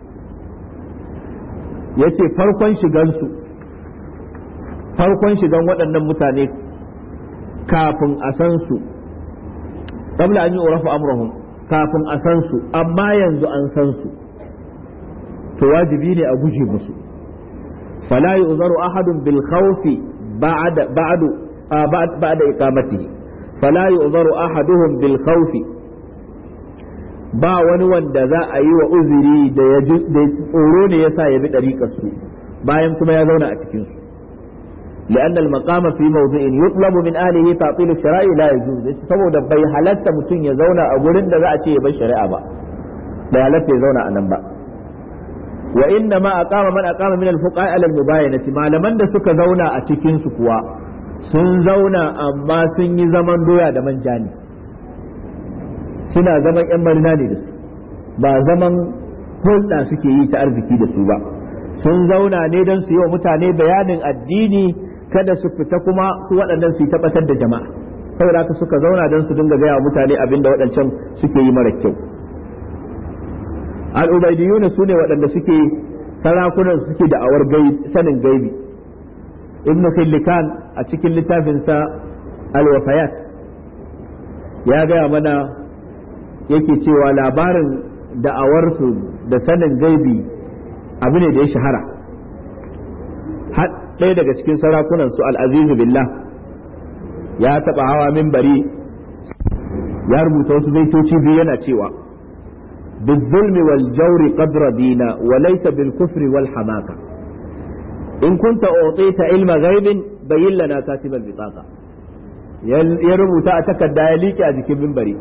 yace farkon shigan su farkon shigan waɗannan mutane kafin a san su qabla an yu'rafu amruhum kafin a san su amma yanzu an san su to wajibi ne a guje musu fala yu'zaru ahadun bil khawfi ba'da ba'du ba'da iqamatihi fala yu'zaru ahaduhum bil khawfi ba wani wanda za a yi wa uzuri da ya tsoro ne yasa ya bi dariƙar su bayan kuma ya zauna a cikin su لأن المقام في موضع يطلب من أهله تعطيل الشرائع لا يجوز saboda bai halatta mutum ya zauna a gurin da za a ce ya bar shari'a ba bai halatta ya zauna a nan ba wa inna ma aqama man aqama min al-fuqaha ala al-mubayanati malaman da suka zauna a cikin su kuwa sun zauna amma sun yi zaman doya da manja ne suna zaman yan marina ne da su ba zaman hulɗa suke yi ta arziki da su ba sun zauna ne don su yi wa mutane bayanin addini kada su fita kuma su waɗannan su yi tabbatar da jama'a saboda haka suka zauna don su dinga gaya wa mutane abin da waɗancan suke yi mara kyau. Al-Ubaidiyuna su ne waɗanda suke sarakunan suke da'awar sanin gaibi. Ibn Khillikan a cikin littafinsa Al-Wafayat ya gaya mana yake cewa labarin da'awarsu da sanin gaibi abu ne da ya shahara. Har ɗaya daga cikin sarakunan su Al-Azizu Billah ya taɓa hawa minbari ya rubuta wasu baitoci biyu yana cewa بالظلم والجور قد ردينا وليس بالكفر والحماقة إن كنت أعطيت علم غيب بين لنا كاتب البطاقة يرمو تأتك الدائليك أذيك من بري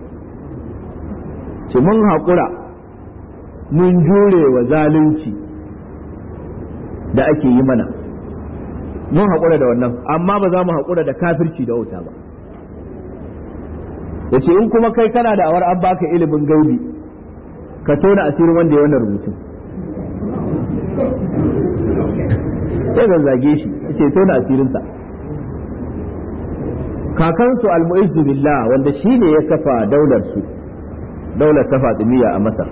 من هقرأ من جوري وزالنشي da ake yi mana mun haƙura da wannan amma ba za mu haƙura da kafirci da wuta ba yace in kuma kai kana da awar an baka ilimin gaibi ka tona asirin wanda ya wannan rubutu sai zan zage shi ce tona asirinsa. kakansu al-mu'izzu billah wanda shi ne ya kafa daular su daular ta Fatimiyya a Masar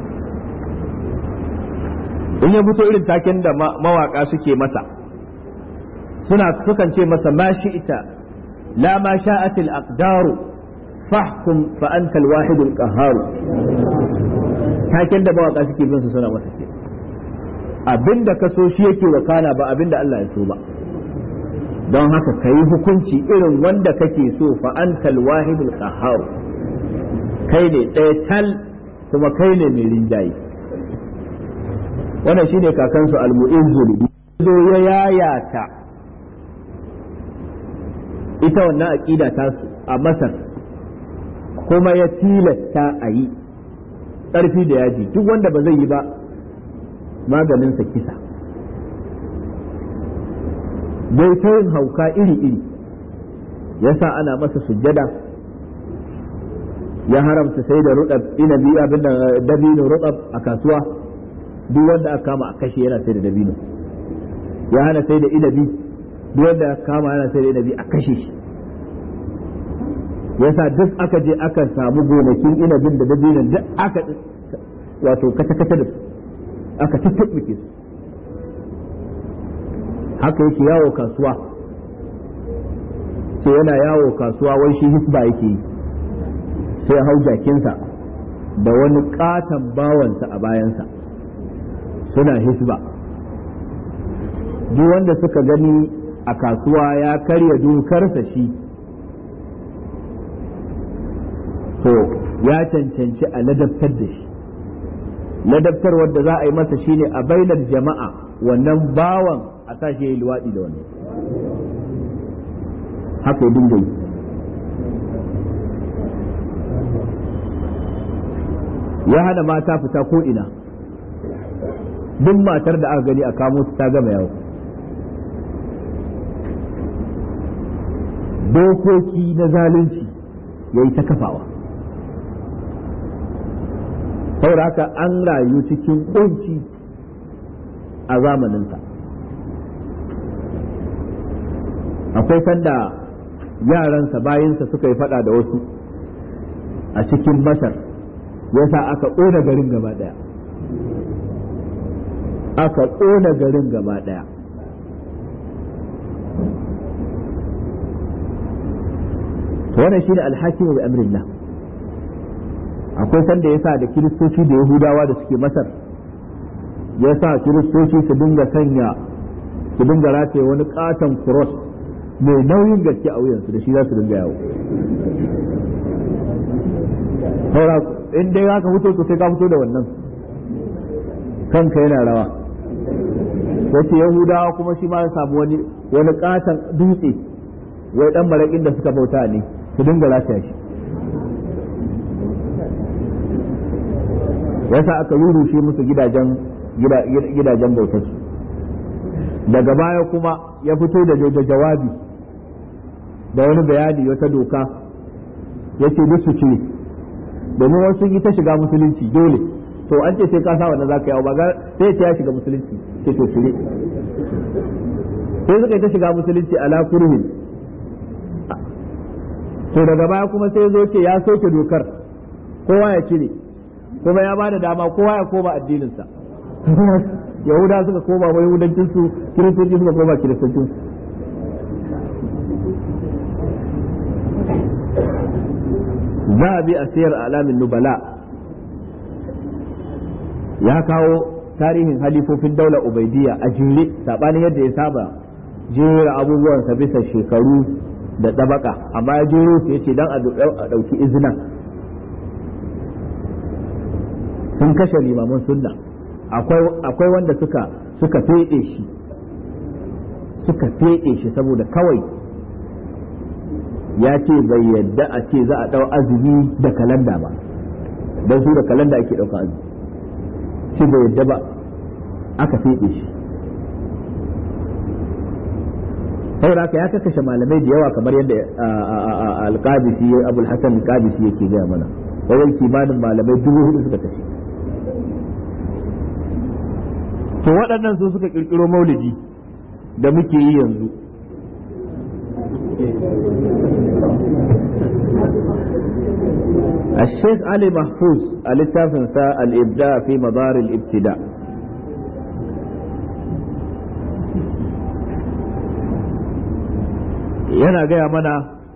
in ya fito irin taken da mawaka suke masa suna sukan ce masa ma shi'ita la ma sha'atil aqdaru fahkum fa anta al-wahid al-qahhar taken da mawaka suke bin su suna masa ke abinda ka so shi yake wakana ba abinda Allah ya so ba don haka kai hukunci irin wanda kake so fa antal wahidul qahhar kai ne ɗaya tal kuma kai ne mai rinjaye wannan shine kakansu al-mu'izzul zo ya yayata ita wannan aqida ta su a Masar kuma ya tilasta a yi ƙarfi da yaji duk wanda ba zai yi ba maganinsa kisa dai ta yin hauka iri-iri yasa ana masa sujjada ya haramta sai da rudab inabi abin da dabino rudab a kasuwa duk wanda aka kama a kashe yana sai da dabino ya hana sai da inabi duk wanda aka kama yana sai da inabi a kashe shi yasa duk aka je aka samu gonakin inabin da dabinon duk aka wato kata-kata da su aka tuttuɓuke su haka yake yawo kasuwa sai yana yawo kasuwa wai shi hisba yake yi sai hau jakinsa da wani katon bawansa a bayansa suna hisba duk wanda suka gani a kasuwa ya karya dukarsa shi to ya cancanci a ladabtar da shi ladabtar wadda za a yi masa shine a bainar jama'a wannan bawan a sashi ya yi luwaɗi da wannan haka ya dinga yi ya hana mata fita ko ina duk matar da aka gani a kamo ta gama yawo dokoki na zalunci ya yi ta kafawa saboda haka an rayu cikin kunci a zamaninsa akwai sanda yaransa bayinsa suka yi fada da wasu a cikin Masar yasa aka ƙona garin gaba ɗaya aka ƙona garin gaba ɗaya wannan shine alhakimu bi amrillah akwai sanda yasa da kiristoci da yahudawa da suke Masar yasa kiristoci su dinga sanya su dinga rataye wani katon cross mai nauyin gaske a wuyansu da shi za su dinga yawo in dai haka fito to sai ka fito da wannan kanka yana rawa wace yahudawa kuma shi ma ya samu wani wani katon dutse wai dan maraƙin da suka bauta ne su dinga rataya shi yasa aka rurushe musu gidajen gidajen bautar su daga baya kuma ya fito da jawabi da wani bayani wata doka yace duk su ce domin wasu yi ta shiga musulunci dole to an ce sai ka sa wannan zaka yawo ba ga sai ya shiga musulunci sai to shire sai suka yi ta shiga musulunci ala kurhin to daga baya kuma sai ya zo ce ya soke dokar kowa ya cire kuma ya bada dama kowa ya koma addininsa yahuda suka koma wa yahudancinsu kiristoci suka koma kiristancinsu za a bi a siyar alamin nubala ya kawo tarihin halifofin daular ubaidiyya a jere sabanin yadda ya saba jera abubuwansa bisa shekaru da tabaka amma ya jero su yace dan a dauki izina sun kashe limaman sunna akwai wanda suka suka fede shi suka fede shi saboda kawai ya ce bai yadda a ce za a dau azumi da kalanda ba don su da kalanda ake dauka azumi shi bai yadda ba aka fede shi saboda haka ya kakkashe malamai da yawa kamar yadda al-Qabisi Abul Hasan al-Qabisi yake gaya mana wajen kimanin malamai dubu hudu suka kashe to waɗannan su suka kirkiro maulidi da muke yi yanzu الشيخ علي محفوظ الاتفاق الإبداع في مدار الابتداء yana gaya mana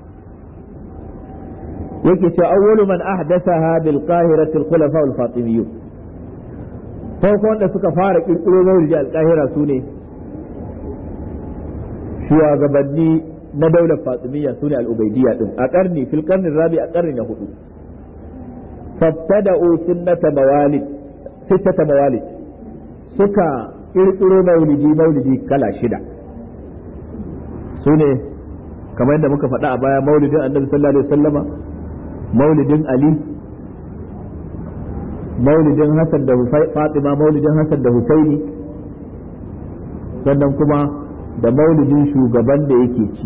yake ce awwalu man ahdathaha bil qahirati al khulafa al fatimiyyun farko wanda suka fara kirkiro maulidi al qahira sune shugabanni na daular fatimiyya sune al ubaidiyya din a karni fil karni rabi a karni na hudu fabtada'u sunnata mawalid sittata mawalid suka kirkiro maulidi maulidi kala shida sune kamar yadda muka faɗa a baya maulidin annabi sallallahu alaihi wasallama maulidin ali maulidin hasan da fatima maulidin hasan da husaini sannan kuma da maulidin shugaban da yake ci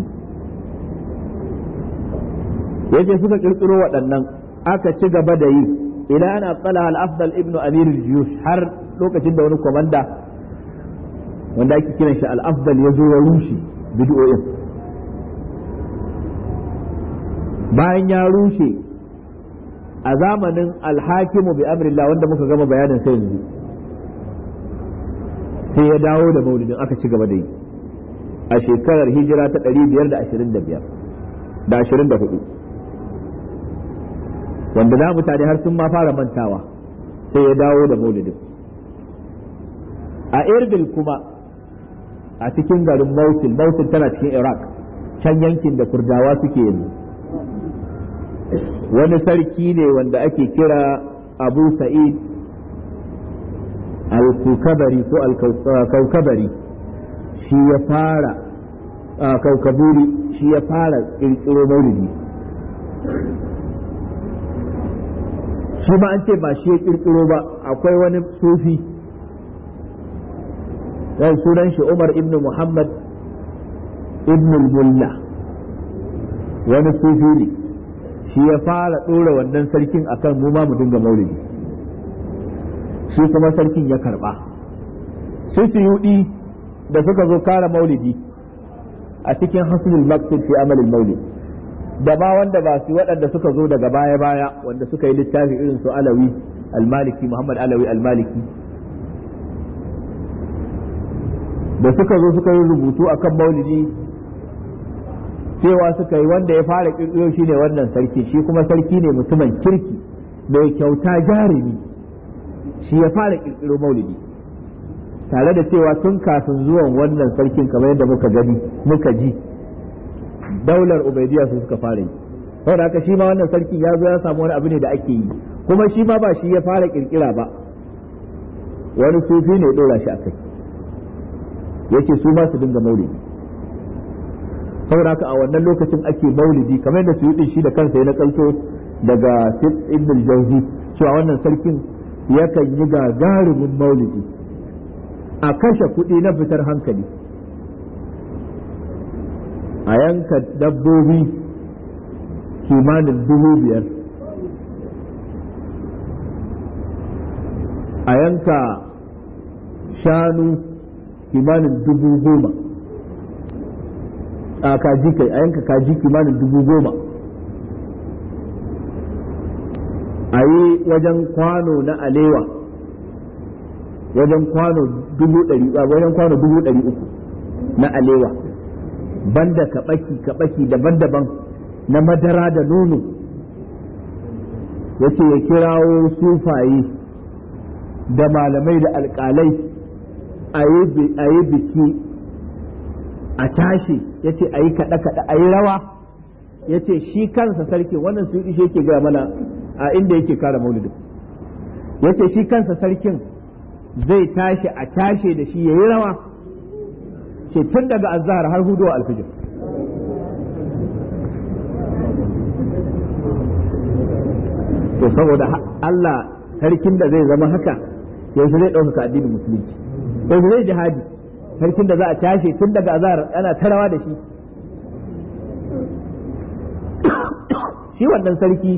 yake suka kirkiro waɗannan aka ci gaba da yi ila ana tsala al-afdal ibnu amir al-jiyush har lokacin da wani komanda wanda ake kiran shi al-afdal ya zo ya rushe bid'o'in bayan ya rushe a zamanin alhakimu bi amrillah wanda muka gama bayanin sai yanzu sai ya dawo da maulidin aka ci gaba da yi a shekarar hijira ta ɗari biyar da ashirin da biyar da ashirin da hudu wanda za mutane har sun ma fara mantawa sai ya dawo da maulidin a Erbil kuma a cikin garin Mosul Mosul tana cikin Iraq can yankin da Kurdawa suke yanzu wani sarki ne wanda ake kira Abu Sa'id al-Kaukabari ko al-Kaukabari shi ya fara Kaukaburi shi ya fara kirkiro maulidi shi ma an ce ba shi ya kirkiro ba akwai wani sufi dan sunan shi Umar ibn Muhammad ibn al-Mulla wani sufi ne shi ya fara ɗora wannan sarkin akan mu ma mu dinga maulidi shi kuma sarkin ya karba su suyudi da suka zo kara maulidi a cikin hasnul maqsid fi amal al-maulid da ba wanda ba su waɗanda suka zo daga baya baya wanda suka yi littafi irin su Alawi al-Maliki Muhammad Alawi al-Maliki da suka zo suka yi rubutu akan maulidi cewa suka yi wanda ya fara kirkiro shi ne wannan sarki shi kuma sarki ne mutumin kirki mai kyauta jarumi shi ya fara kirkiro maulidi tare da cewa tun kafin zuwan wannan sarkin kamar yadda muka gani muka ji daular ubaidiyya su suka fara yi saboda haka shi ma wannan sarki ya zo ya samu wani abu ne da ake yi kuma shi ma ba shi ya fara kirkira ba wani sufi ne ya dora shi akai yace su ma su dinga maulidi saboda haka a wannan lokacin ake maulidi kamar yadda suyuɗin shi da kansa ya nakalto daga ibn al-jawzi cewa wannan sarkin yakan yi gagarumin maulidi a kashe kuɗi na fitar hankali a yanka dabbobi kimanin dubu biyar a yanka shanu kimanin dubu goma a kaji kai a yanka kaji kimanin dubu goma a yi wajen kwano na alewa wajen kwano dubu ɗari wajen kwano dubu ɗari uku na alewa banda kaɓaki kaɓaki daban-daban na madara da nono yace ya kirawo sufaye da malamai da alƙalai a yi biki a tashi yace a yi kaɗe-kaɗe a yi rawa yace shi kansa sarkin wannan su ishe yake gaya mana a inda yake kare maulidin yace shi kansa sarkin zai tashi a tashe da shi ya yi rawa ce tun daga azhar har hudu alfijir to saboda Allah sarkin da zai zama haka yanzu zai ɗaukaka addinin musulunci yanzu zai jihadi sarkin da za a tashe tun daga azhar ana tarawa da shi shi wannan sarki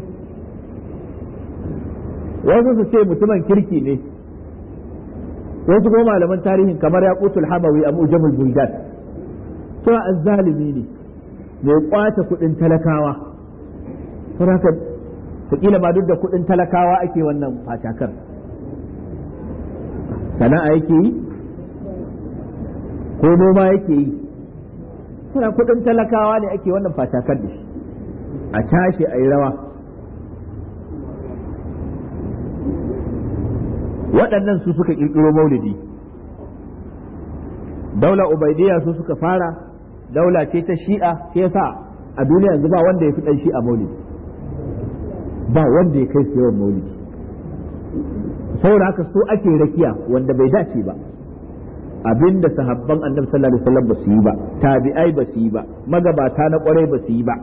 wasu su ce mutumin kirki ne wasu kuma malaman tarihin kamar yaqutul hamawi a mujamul buldan cewa azzalimi ne mai kwace kudin talakawa saboda fakila ba duk da kudin talakawa ake wannan facakar sana'a yake yi ko noma yake yi saboda kudin talakawa ne ake wannan facakar da shi a tashi a yi rawa waɗannan su suka ƙirƙiro maulidi daula ubaidiyya su suka fara daula ce ta shi'a shi yasa a duniya yanzu ba wanda ya fi ɗan shi'a maulidi ba wanda ya kai su yawan maulidi saboda haka su ake rakiya wanda bai dace ba abinda sahabban annabi sallallahu alaihi wasallam ba su yi ba tabi'ai ba su yi ba magabata na ƙwarai ba su yi ba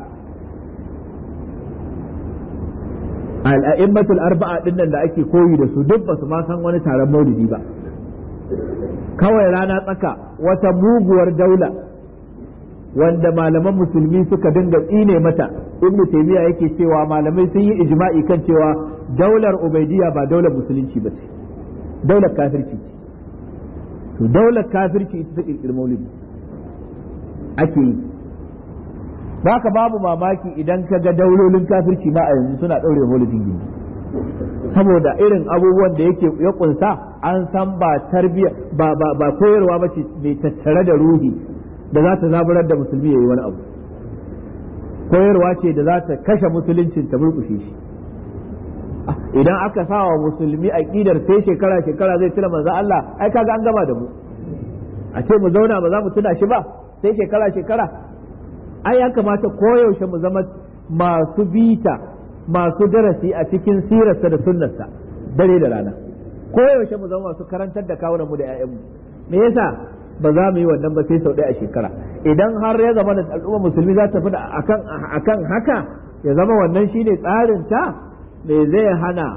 al'a'immatul arba'a din nan da ake koyi da su duk ba su ma san wani taron maulidi ba kawai rana tsaka wata muguwar daula wanda malaman musulmi suka dinga tsine mata ibnu taymiya yake cewa malamai sun yi ijma'i kan cewa daular ubaidiyya ba daular musulunci ba ce daular kafirci ce to daular kafirci ita ta kirkiri maulidi ake yi baka babu mamaki idan ka ga daulolin kafirci ma a yanzu suna ɗaure maulidin gindi saboda irin abubuwan da yake ya kunsa an san ba tarbiya ba ba ba koyarwa ba ce mai tattare da ruhi da za ta zaburar da musulmi yayi wani abu koyarwa ce da za ta kashe musuluncin ta burkushe shi idan aka sa wa musulmi aqidar sai shekara shekara zai tuna manzo Allah ai kaga an gama da mu a ce mu zauna ba za mu tuna shi ba sai shekara shekara ai ya kamata koyaushe mu zama masu bita masu darasi a cikin sirarsa da sunnarsa dare da rana koyaushe mu zama masu karantar da kawunan mu da 'ya'yanmu me yasa ba za mu yi wannan ba sai sau ɗaya a shekara idan har ya zama da al'umma musulmi za ta fi akan akan haka ya zama wannan shine tsarin ta me zai hana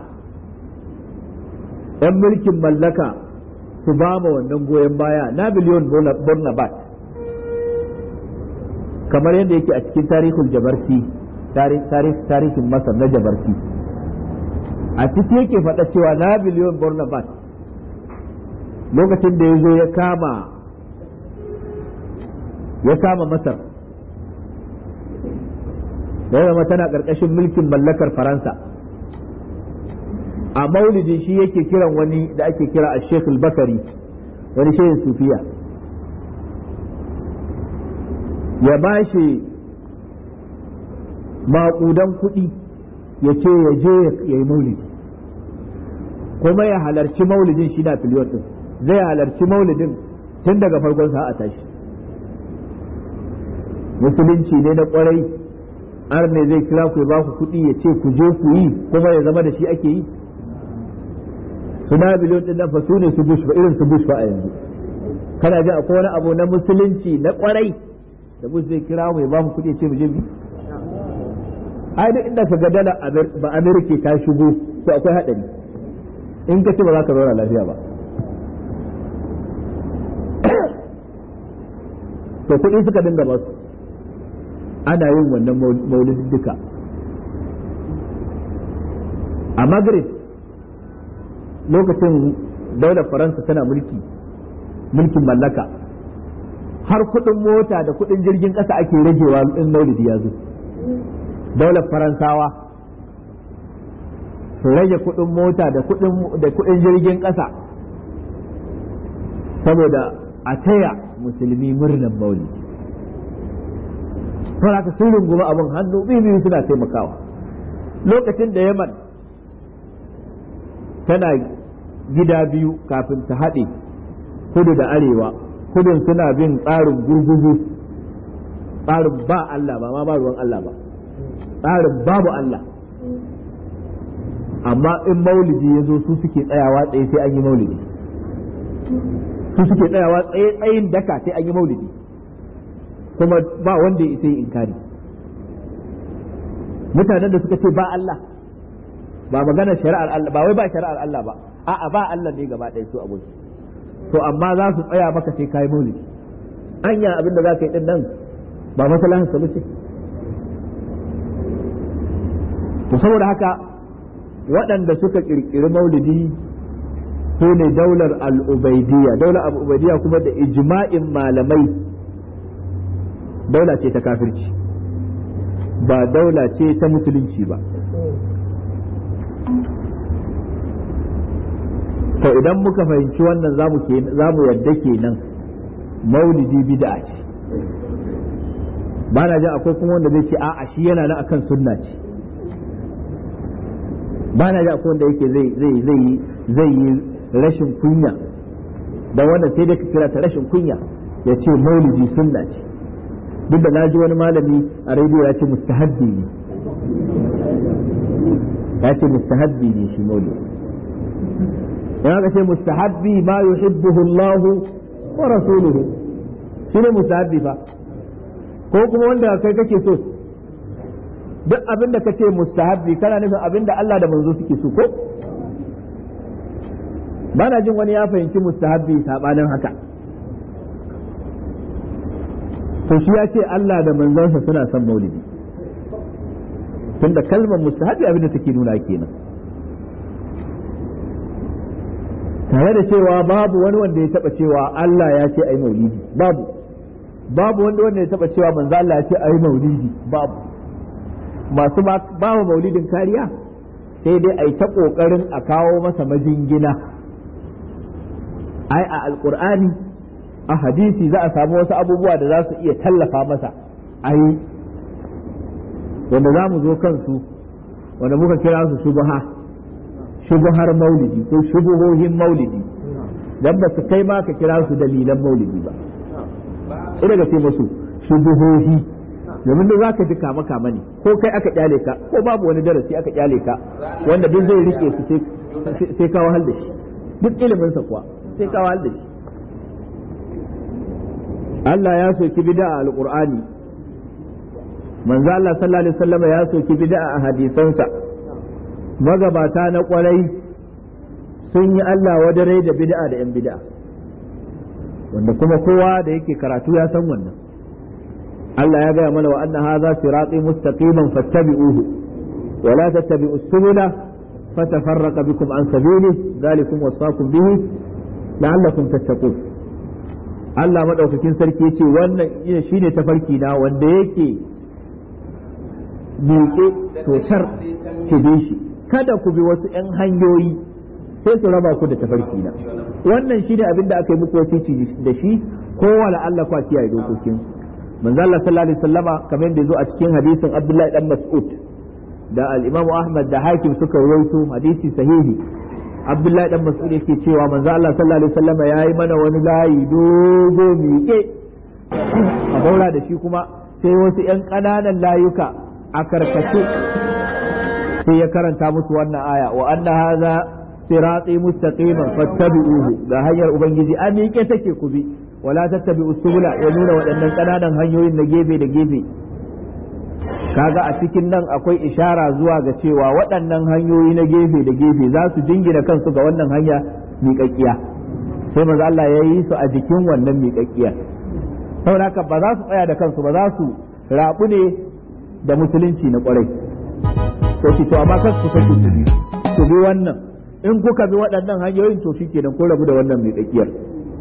'yan mulkin mallaka su ba ma wannan goyon baya na biliyon Barnabas kamar yadda yake a cikin tarihul jabarti tarihin masar na jabarti a ciki yake faɗa cewa na biliyon Barnabas lokacin da ya zo ya kama ya kama masar da yamma tana ƙarƙashin mulkin mallakar faransa a maulidi shi yake kiran wani da ake kira a shekul bakari wani shehin sufiya ya ba shi maƙudan kuɗi ya ce ya je ya yi maulidi kuma ya halarci maulidin shi na filiyon ɗin zai halarci maulidin tun daga farkon sa a tashi musulunci ne na ƙwarai ar ne zai kira ku ya ba ku kuɗi ya ce ku je ku yi kuma ya zama da shi ake yi suna biliyon ɗin nan fa su ne su bush ba irin su bush ba a yanzu kana ji akwai wani abu na musulunci na ƙwarai da bush zai kira mu ya ba mu kuɗi ce mu je bi ai duk inda ka ga dala ba Amerika ta shigo to akwai hadari in ka ce ba za ka zauna lafiya ba to kuɗi suka dinga ba su ana yin wannan maulidin duka a Maghrib lokacin daular faransa tana mulki mulkin mallaka har kudin mota da kudin jirgin kasa ake ragewa in maulidi ya zo. Daular faransawa su rage kudin mota da kudin da kudin jirgin kasa saboda a taya musulmi murnan maulidi. Don haka sun rungumi abin hannu biyu suna taimakawa. Lokacin da Yaman tana gida biyu kafin ta haɗe kudu da arewa, kudin suna bin tsarin gurguzu, tsarin ba Allah ba ma ba ruwan Allah ba, tsarin babu Allah. Amma in maulidi ya zo su suke tsayawa tsaye sai an yi maulidi, su suke tsayawa tsaye tsayin daka sai an yi maulidi, kuma ba wanda ya isa inkari. Mutanen da suka ce ba Allah, ba magana shari'ar Allah, ba wai ba shari'ar Allah ba, a'a ba Allah ne gaba ɗaya su aboki. To amma za su tsaya maka sai kai maulidi. Anya abin da za ka yi din nan ba maslahan sa bace. To saboda haka waɗanda suka kirkiri maulidi su ne daular al-ubaidiyya. Daular al-ubaidiyya kuma da ijma'in malamai daula ce ta kafirci, ba daula ce ta musulunci ba. To idan muka fahimci wannan za mu yadda kenan maulidi bid'a ce. Ba na jin akwai kuma wanda zai ce a'a shi yana nan akan sunna ce. Ba na jin akwai wanda yake zai zai zai zai yi rashin kunya, dan wanda sai dai ka kira ta rashin kunya ya ce maulidi sunna ce. Duk da naji wani malami a rediyo ya ce mustahabbi ne, ya ce mustahabbi ne shi maulidi. in aka ce mustahabbi ma yuhibbuhu Allah wa rasuluhu shine mustahabbi fa, ko kuma wanda kai kake so. Duk abin da kace mustahabbi kana nufin abin da Allah da manzo suke so ko? Bana jin wani ya fahimci mustahabbi sabanin haka. To shi ya ce Allah da manzonsa suna son maulidi, tunda kalmar mustahabbi abin da take nuna kenan. Tare da cewa babu wani wanda ya taba cewa Allah ya ce ai maulidi, babu babu wanda wanda ya taba cewa manzo Allah ya ce ai maulidi, babu. Masu ba wa maulidin kariya sai dai ai ta kokarin a kawo masa majingina. Ai a alqur'ani a hadisi za a samu wasu abubuwa da za su iya tallafa masa ai, wanda za mu zo kansu, wanda muka kira su shubha shubuhar maulidi ko shubuhohin maulidi, dan ba su kai ma ka kira su dalilan maulidi ba. Ina ga ce musu shubuhohi, domin da za ka ji kama kama ne, ko kai aka kyale ka, ko babu wani darasi aka kyale ka, wanda duk zai rike su sai ka wahal da shi, duk ilimin sa kuwa sai ka wahal da shi. Allah ya soki bid'a a alqur'ani, manzo Allah sallallahu alaihi wasallam ya soki bid'a a hadisansa. Magabata na kwarai sun yi Allah wadarai da bid'a da yan bid'a, wanda kuma kowa da yake karatu ya san wannan. Allah ya gaya mana wa anna hadha sirati mustaqiman fattabi'uhu wa la tattabi'us subula fatafarraqa bikum an sabili dhalikum wasaqum bihi la'allakum tattaqun. Allah madaukakin sarki yace wannan shine tafarki na wanda yake miƙe totar ki bi shi, kada ku bi wasu ‘yan hanyoyi sai su raba ku da tafarki na. Wannan shi ne abin da aka yi muku wasici da shi, kowa Allah kwa kiyaye dokokin. Manzo Allah sallallahu alaihi wasallama kamar da zo a cikin hadisin Abdullahi dan Mas'ud da al-Imam Ahmad da Hakim suka rawaito hadisi sahihi. Abdullahi dan Mas'ud yake cewa manzo Allah sallallahu alaihi wasallama yayi mana wani layi dogo miƙe a daura da shi kuma sai wasu ‘yan ƙananan layuka a karkace, sai ya karanta musu wannan aya wa anna hadha sirati mustaqiman fattabi'uhu, ga hanyar ubangiji a miƙe take ku bi, wala tattabi'u subula, ya nuna waɗannan ƙananan hanyoyin na gefe da gefe. Kaga a cikin nan akwai ishara zuwa ga cewa waɗannan hanyoyi na gefe da gefe za su jingina kansu ga wannan hanya miƙaƙƙiya, sai manzo Allah ya yi su a jikin wannan miƙaƙƙiyar. Saboda haka ba za su tsaya da kansu ba, za su rabu ne da musulunci na ƙwarai. To ki to amma kar ku saki su bi wannan in kuka bi waɗannan hanyoyin to shikenan ko rabu da wannan mai tsakiyar.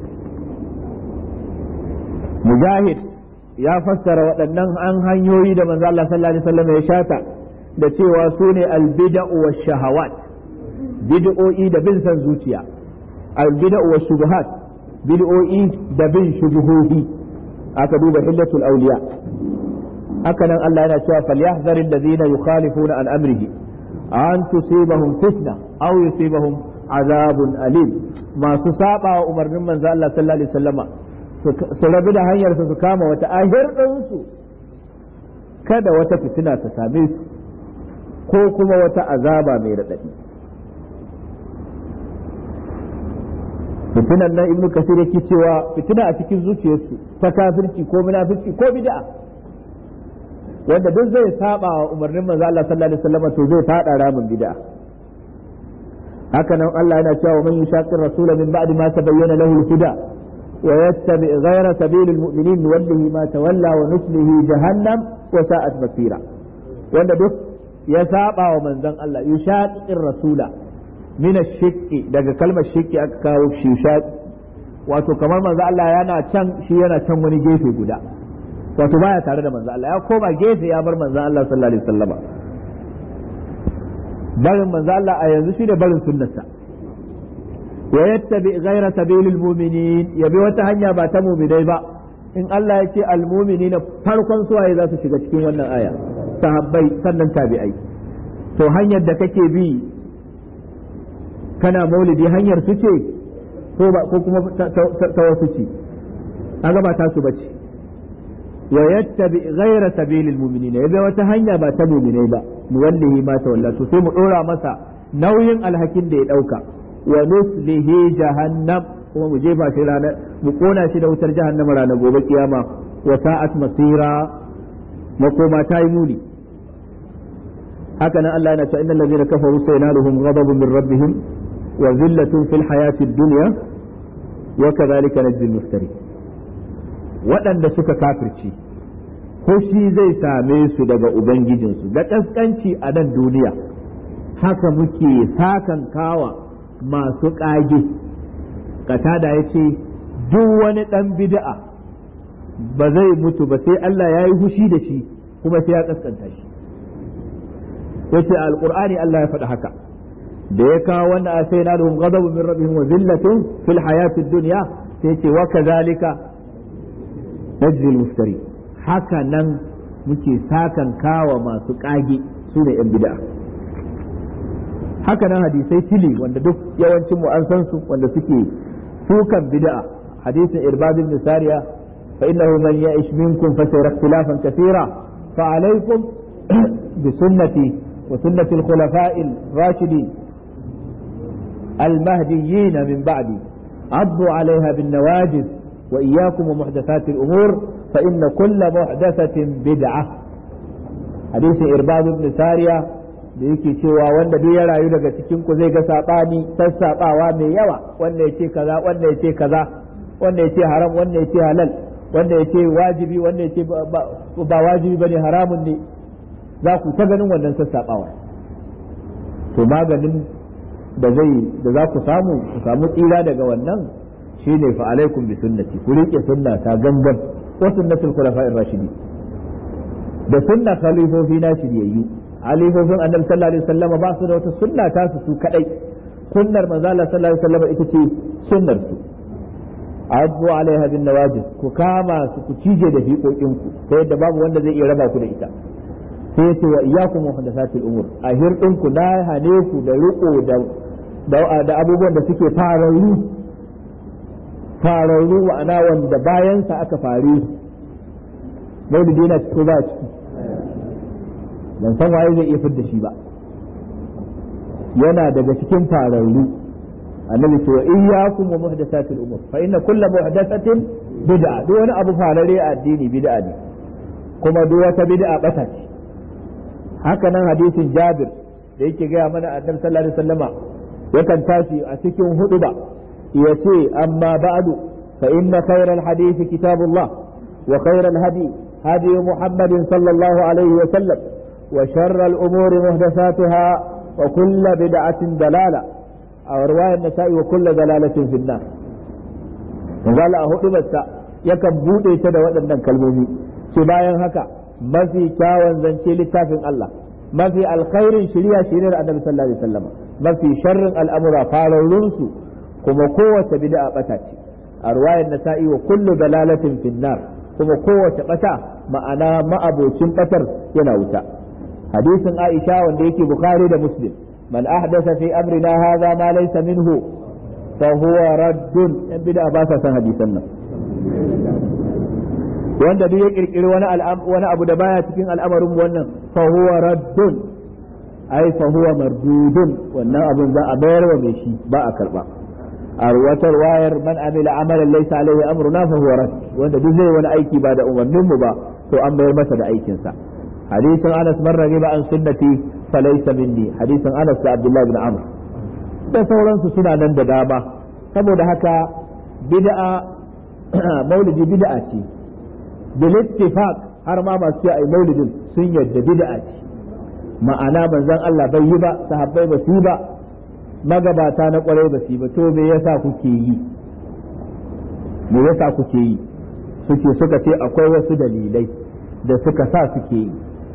Mujahid ya fassara waɗannan an hanyoyi da manzo Allah sallallahu alaihi wasallam ya shata da cewa su ne albida'u wa shahawat, bid'o'i da bin san zuciya, albida'u wa shubuhat, bid'o'i da bin shubuhohi. aka duba hillatul awliya. haka nan Allah yana cewa falyahzar alladhina yukhalifuna an amrihi an tusibahum fitna aw yusibahum azabun alim. masu saba wa umarnin manzo Allah sallallahu alaihi wasallama su rabu da hanyar su kama wata ahir ɗinsu, kada wata fitina ta same su ko kuma wata azaba mai raɗaɗi. fitinan nan ibnu kasir yake cewa fitina a cikin zuciyarsu ta kafirci ko munafiki ko bid'a, wanda duk zai saba wa umarnin manzo Allah sallallahu alaihi wasallam to zai fada ramin bid'a. haka nan Allah yana cewa man yushaqir rasula min ba'di ma tabayyana lahu al-huda wa yattabi ghayra sabilil mu'minin nuwallihi ma tawalla wa nuslihi jahannam wa sa'at masira. wanda duk ya saba wa manzon Allah yushaqir rasula min ash-shiqqi, daga kalmar shiqqi aka kawo shishaq, wato kamar manzo Allah yana can shi yana can wani gefe guda, wato baya tare da manzo Allah, ya koma gefe ya bar manzo Allah sallallahu alaihi wasallam. barin manzo Allah a yanzu shi da barin sunnarsa. wa yattabi ghayra sabilil mu'minin, yabi wata hanya ba ta mu'minai ba. in Allah ya ce al mu'minina farkon suwaye za su shiga cikin wannan aya, sahabbai sannan tabi'ai. to hanyar da kake bi kana maulidi hanyar su ce ko ba ko kuma ta wasu ce, kaga ba ta su bace. wa yattabi ghayra sabilil mu'minin, yabi wata hanya ba ta mu'minai ba, nuwallihi ma tawalla, to sai mu dora masa nauyin alhakin da ya dauka. wa nuslihi jahannam, kuma mu jefa shi ranar mu kona shi da wutar jahannama ranar gobe kiyama. wa sa'at masira, makoma ta yi muni. haka nan Allah yana cewa innal ladina kafaru sayanaluhum ghadabun min rabbihim wa zillatun fil hayatid dunya wa kadhalika najzil muftari. waɗanda suka kafirci fushi zai same su daga ubangijinsu da ƙasƙanci a nan duniya, haka muke sakan kawa masu ƙage. katada ya ce duk wani ɗan bid'a ba zai mutu ba sai Allah ya yi fushi da shi kuma sai ya ƙasƙanta shi. yace a alƙur'ani Allah ya faɗi haka da ya kawo wannan a sai na lahum ghadabun min rabbihim wa zillatun fil hayatid dunya, sai ce wa kadhalika najzil muftari, haka nan muke sakan kawa masu kage su ne yan bid'a. haka nan hadisai tili wanda duk yawancin mu an san su wanda suke sukan bid'a. hadisin irbad ibn sariya fa innahu man ya'ish minkum fa sayara ikhtilafan kathira fa alaykum bi sunnati wa sunnati al-khulafa'i ar-rashidin al-mahdiyyin min ba'di addu 'alayha bin nawajiz وإياكم ومحدثات الأمور فإن كل محدثة بدعة. حديث إرباب بن سارية da yake cewa wanda duk ya rayu daga cikin ku zai ga sabani sassabawa mai yawa, wanda yace kaza wanda yace kaza, wanda yace haram wanda yace halal, wanda yace wajibi wanda yace ba wajibi bane haramun ne, za ku ta ganin wannan sassabawa. to maganin da zai da za ku samu ku samu tsira daga wannan shine fa alaikum bi sunnati, ku rike sunna ta gangan, wa sunnatul khulafa'ir rashidin, da sunna khalifofi na shiryayyu. halifofin annabi sallallahu alaihi wasallam ba su da wata sunna ta su su kadai, sunnar manzo Allah sallallahu alaihi wasallam ita ce sunnar su. abu alaiha bin nawajid, ku kama su ku cije da fiƙoƙin ku ta yadda babu wanda zai iya raba ku da ita. sai ce wa iyyakum muhdathatil umur, a hirdin ku na hane ku da riko da da abubuwan da suke fararru fararru wa'ana wanda bayan sa aka fare su. maulidi yana cikin ba ciki, ban san waye zai iya fidda shi ba, yana daga cikin fararru. annabi ce wa iyyakum wa muhdathatil umur fa inna kullu muhdathatin bid'a, duk wani abu farare a addini bid'a ne, kuma duk wata bid'a bata ce. haka nan hadisin Jabir da yake gaya mana annabi sallallahu alaihi wasallama yakan tashi a cikin huduba yace amma ba'du fa inna khayral hadisi kitabullah wa khayral hadi hadi Muhammadin sallallahu alaihi wa sallam وشر الأمور محدثاتها وكل بدعة دلالة a riwayar nasa'i wa kullu dalalatin fi nar manzo Allah a hudu basta yakan bude ta da waɗannan kalmomi ce bayan haka mafi kyawun zance littafin Allah mafi alkhairin shari'a shari'ar annabi sallallahu alaihi wasallam mafi sharrin al'amura fararrun su kuma kowace bid'a bata ce a riwayar nasa'i wa kullu dalalatin fi nar kuma kowace bata ma'ana ma'abocin batar yana wuta hadisin Aisha wanda yake Bukhari da Muslim man ahdatha fi amrina hadha ma laysa minhu fa huwa raddun in bid'a ba sa san hadisan nan wanda duk ya kirkiri wani wani abu da baya cikin al'amarin wannan fa huwa raddun ai fa huwa mardudun wannan abun za a bayar wa mai shi ba a karba a ruwatar wayar man amila amalan laysa alaihi amruna fa huwa radd wanda duk zai wani aiki ba da umarnin mu ba to an bayar masa da aikin sa hadisin Anas man ragiba an sunnati fa laysa minni hadisin Anas da Abdullah ibn Amr da sauransu suna nan da dama saboda haka bid'a maulidi bid'a ce bil ittifaq har ma masu ce ai maulidin sun yadda bid'a ce ma'ana manzon Allah bai yi ba sahabbai ba su yi ba magabata na kwarai ba su yi ba to me yasa kuke yi me yasa kuke yi suke suka ce akwai wasu dalilai da suka sa suke yi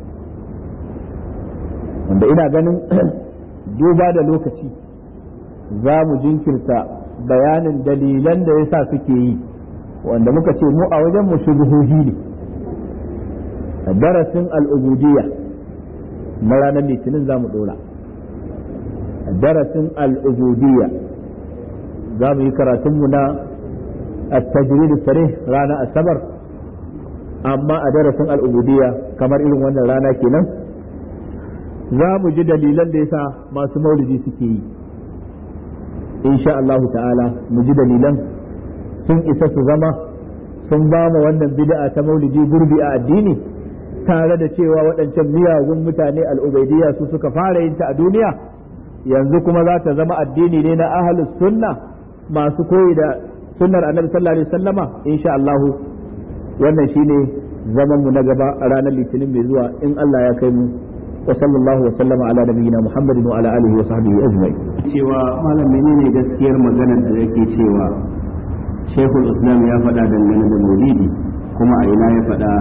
wanda ina ganin duba da lokaci za mu jinkirta bayanin dalilan da yasa suke yi wanda muka ce mu a wajen mu shubuhohi ne darasin al'ubudiyya na ranar litinin za mu dora darasin al'ubudiyya za mu yi karatunmu na at-tajrid sarih ranar asabar amma a darasin al'ubudiyya kamar irin wannan rana kenan za mu ji dalilan da yasa masu maulidi suke yi insha Allah ta'ala mu ji dalilan sun isa su zama sun ba mu wannan bid'a ta maulidi gurbi a addini tare da cewa waɗancan miyagun mutane al'ubaidiyya su suka fara yin ta a duniya yanzu kuma za ta zama addini ne na ahlus sunna masu koyi da sunnar annabi sallallahu alaihi wasallama insha Allah wannan shine zaman mu na gaba a ranar litinin mai zuwa in Allah ya kai mu wa sallallahu wa sallama ala nabiyyina Muhammadin wa ala alihi wa sahbihi ajma'in cewa malam menene gaskiyar maganar da yake cewa Sheikhul Islam ya faɗa dangane da maulidi kuma a ina ya faɗa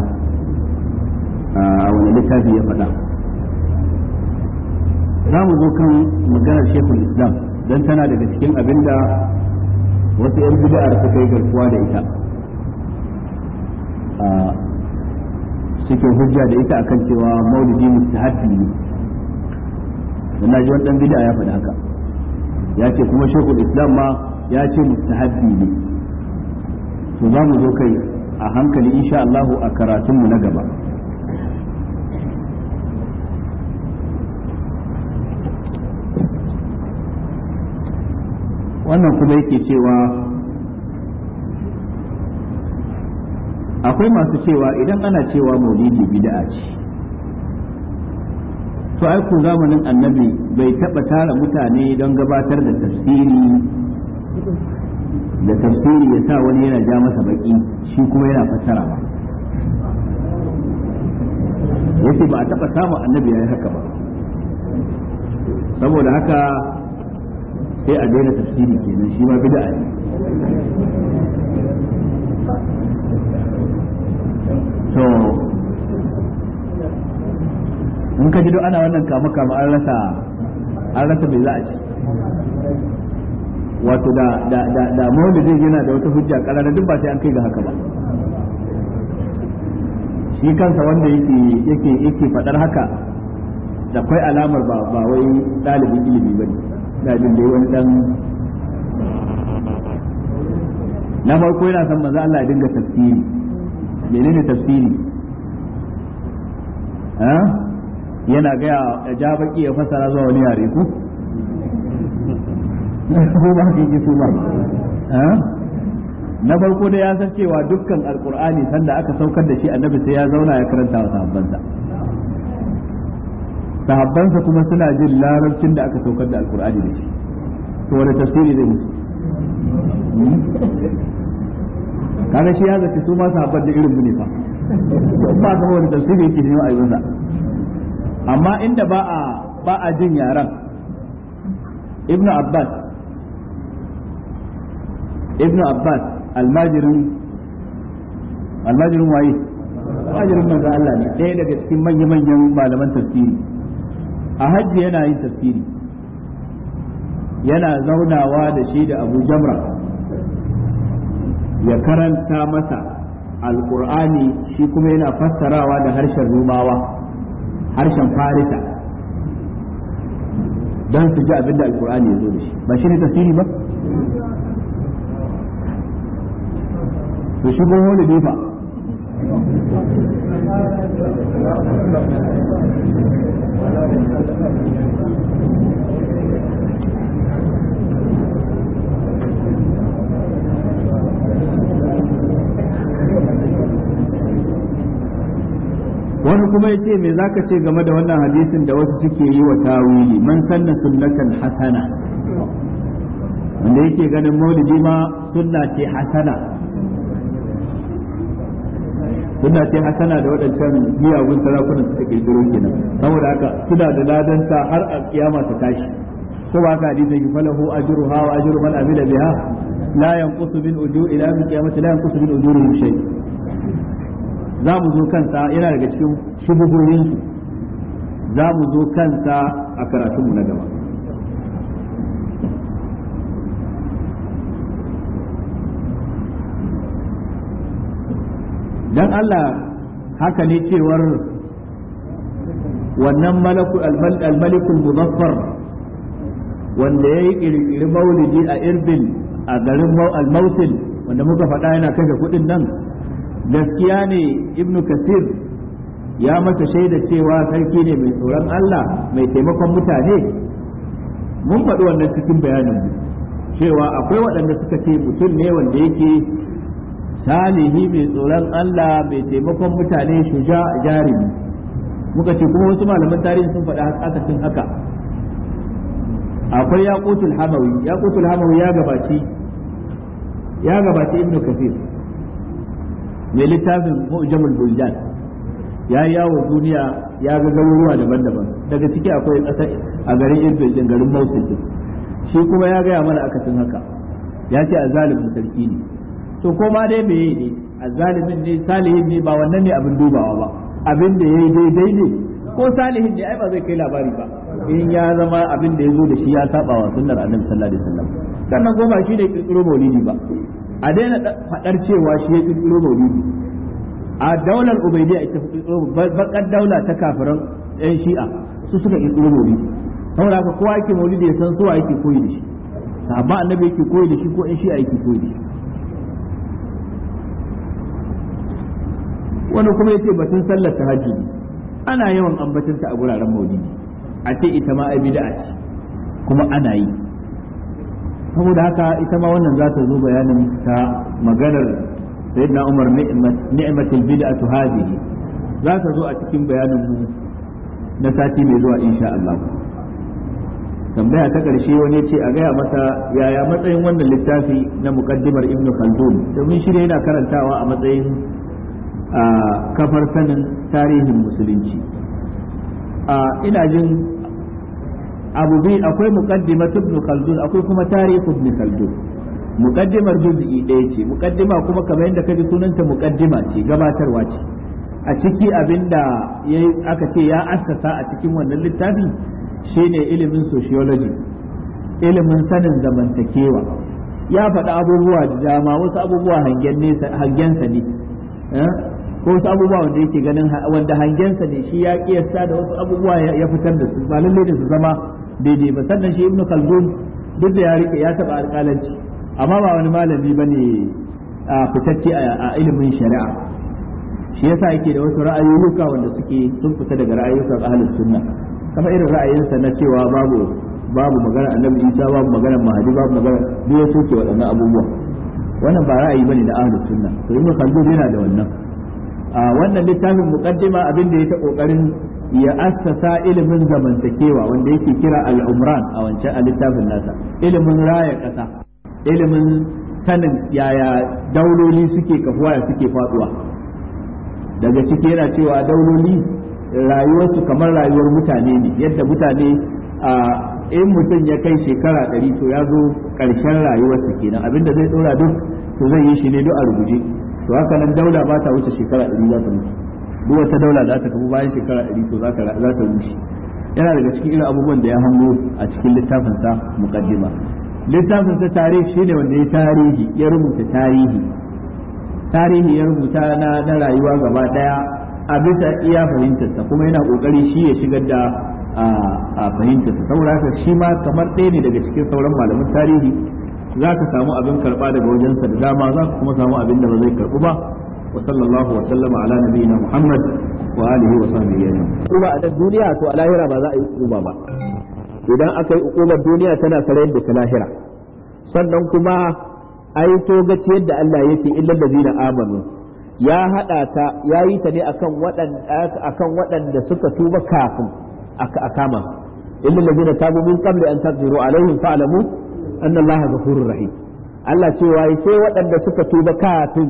a wani littafi ya faɗa za mu zo kan maganar Sheikhul Islam don tana daga cikin abinda wasu 'yan bid'ar suka yi garkuwa da ita suke hujja da ita akan cewa maulidi mustahabbi ne wannan ji wani dan bid'a ya faɗa haka ya ce kuma Sheikhul Islam ma ya ce mustahabbi ne to za mu zo kai a hankali insha Allah a karatunmu na gaba wannan kuma yake cewa akwai masu cewa idan ana cewa maulidi bid'a ce to ai ko zamanin annabi bai taba tara mutane don gabatar da tafsiri da tafsiri ya sa wani yana ja masa baki shi kuma yana fassara ba yace ba a taba samun annabi yayi haka ba saboda haka sai a daina tafsiri kenan shi ma bid'a ne to in ka ji duk ana wannan kama kama an rasa an rasa me za a ci wato da da da da maulidin yana da wata hujja karara duk ba sai an kai ga haka ba shi kansa wanda yake yake yake fadar haka da kai alamar ba ba wai dalibin ilimi bane da jin dai wani dan na farko yana san manzo Allah ya dinga tafsiri menene tafsiri ha yana ga ya ja baki ya fasara zuwa wani yare ku ko ba ki ji su ba ha na farko da ya san cewa dukkan alqur'ani sanda aka saukar da shi annabi sai ya zauna ya karanta wa sahabbansa sahabbansa kuma suna jin larabcin da aka saukar da alqur'ani da shi to wani tafsiri zai musu kaga shi ya zaci su ma sahabban da irin ne fa ba ga wani tafsiri yake ne a yi amma inda ba a ba a jin yaran ibnu abbas ibn Abbas almajirin almajirin waye almajirin manzo Allah ne ɗaya daga cikin manya-manyan malaman tafsiri a hajji yana yin tafsiri yana zaunawa da shi da Abu Jamra ya karanta masa alqur'ani shi kuma yana fassarawa da harshen Rumawa harshen Farisa don su ji abin da alqur'ani ya zo da shi ba shi ne tafsiri ba to shi ko wani fa wani kuma ya ce me za ka ce game da wannan hadisin da wasu suke yi wa tawili man sanna sunnatan hasana wanda yake ganin maulidi ma sunna ce hasana sunna ce hasana da waɗancan miyagun sarakunan suka kirkiro kenan saboda haka suna da ladanta har a kiyama ta tashi ko ba ka hadisi ki falahu ajruha wa ajru man amila biha la yanqusu min ujuri ila min qiyamati la yanqusu min ujurihim shay za mu zo kansa yana daga cikin shubuhohin su za mu zo kansa a karatunmu na gaba dan Allah haka ne cewar wannan al-malikul muzaffar wanda ya yi ƙirƙiri maulidi a Irbil a garin al-Mausil wanda muka faɗa yana kashe kuɗin nan gaskiya ne Ibn Kasir ya masa shaida cewa sarki ne mai tsoron Allah mai taimakon mutane mun faɗi wannan cikin bayanin mu cewa akwai waɗanda suka ce mutum ne wanda yake salihi mai tsoron Allah mai taimakon mutane shuja jarimi muka ce kuma wasu malaman tarihi sun faɗa akasin haka akwai yaqutul hamawi yaqutul hamawi ya gabaci ya gabaci ibnu kathir mai littafin mu'jamul buldan ya yawo duniya ya ga garuruwa daban-daban daga ciki akwai ƙasa a garin Irbil din garin Mosul shi kuma ya gaya mana akasin haka ya ce azalimin sarki ne to ko ma dai meye ne azzalimin ne salihin ne ba wannan ne abin dubawa ba abin da yayi daidai ne ko salihin ne ai ba zai kai labari ba in ya zama abin da ya zo da shi ya saba wa sunnar annabi sallallahu alaihi wasallam sannan ko ba shi ne kirkiro maulidi ba a daina fadar cewa shi ya kirkiro maulidi a daular ubaidiyya ita kirkiro bakar daula ta kafiran yan shi'a su suka kirkiro maulidi saboda haka kowa yake maulidi ya san suwa yake koyi da shi sahabba annabi yake koyi da shi ko yan shi'a yake koyi da shi wani kuma yace batun sallar tahajjudi ana yawan ambatinta a guraren maulidi a ce ita ma ai bid'a ce kuma ana yi saboda haka ita ma wannan za ta zo bayanin ta maganar sayyidina Umar ni'matul bid'atu hadhihi za ta zo a cikin bayanin mu na sati mai zuwa insha Allah tambaya ta karshe wani ce a gaya masa yaya matsayin wannan littafi na muqaddimar Ibn Khaldun domin shi yana karantawa a matsayin a kafar sanin tarihin musulunci a ina jin abu bi akwai muqaddimatu ibn khaldun akwai kuma tarihu ibn khaldun muqaddimar juz'i ɗaya ce muqaddima kuma kamar yadda kaji sunanta muqaddima ce gabatarwa ce a ciki abinda yayi aka ce ya assasa a cikin wannan littafi shine ilimin sociology ilimin sanin zamantakewa ya faɗi abubuwa da dama wasu abubuwa hangen nesa hangensa ne ko wasu abubuwa wanda yake ganin wanda hangensa ne shi ya kiyasta da wasu abubuwa ya fitar da su ba lalle da su zama daidai ba sannan shi ibnu khaldun duk da ya rike ya taba alƙalanci amma ba wani malami bane a fitacce a ilimin shari'a shi yasa yake da wasu ra'ayoyuka wanda suke sun fita daga ra'ayoyin ahlus sunna kamar irin ra'ayinsa na cewa babu babu magana annabi Isa babu magana Mahdi babu magana duk ya soke waɗannan abubuwa wannan ba ra'ayi bane da ahlus sunna to ibnu khaldun yana da wannan a wannan littafin muqaddima abin da ya ta kokarin ya assasa ilimin zamantakewa wanda yake kira al-umran a wancan littafin nasa ilimin raya kasa ilimin sanin yaya dauloli suke kafuwa ya suke faduwa daga ciki yana cewa dauloli rayuwarsu kamar rayuwar mutane ne yadda mutane a in mutum ya kai shekara ɗari to ya zo ƙarshen rayuwarsa kenan abinda zai ɗora duk to zai yi shi ne duk a rubuce to haka nan daula ba ta wuce shekara ɗari za ta mutu duk wata daula za ta kafu bayan shekara ɗari to za ta rushe yana daga cikin irin abubuwan da ya hango a cikin littafinsa muqaddima littafinsa tarihi shine wanda ya tarihi ya rubuta tarihi tarihi ya rubuta na na rayuwa gaba daya a bisa iya fahimtarsa kuma yana kokari shi ya shigar da a fahimtarsa saboda haka shi ma kamar ɗaya ne daga cikin sauran malaman tarihi za ka samu abin karɓa daga wajensa da dama za ka kuma samu abin da ba zai karɓu ba wa sallallahu wa sallama ala nabiyina muhammad wa alihi wa sahbihi ajma'in kuma a duniya to a lahira ba za a yi hukuma ba idan aka yi hukumar duniya tana sarayar da ta lahira sannan kuma ai to gaci yadda Allah yake illal ladina amanu ya hada ta yayi ta ne akan waɗanda akan waɗanda suka tuba kafin aka kama illal ladina tabu min qabli an taqdiru alaihim fa'lamu anna Allaha ghafurur rahim Allah cewa sai waɗanda suka tuba kafin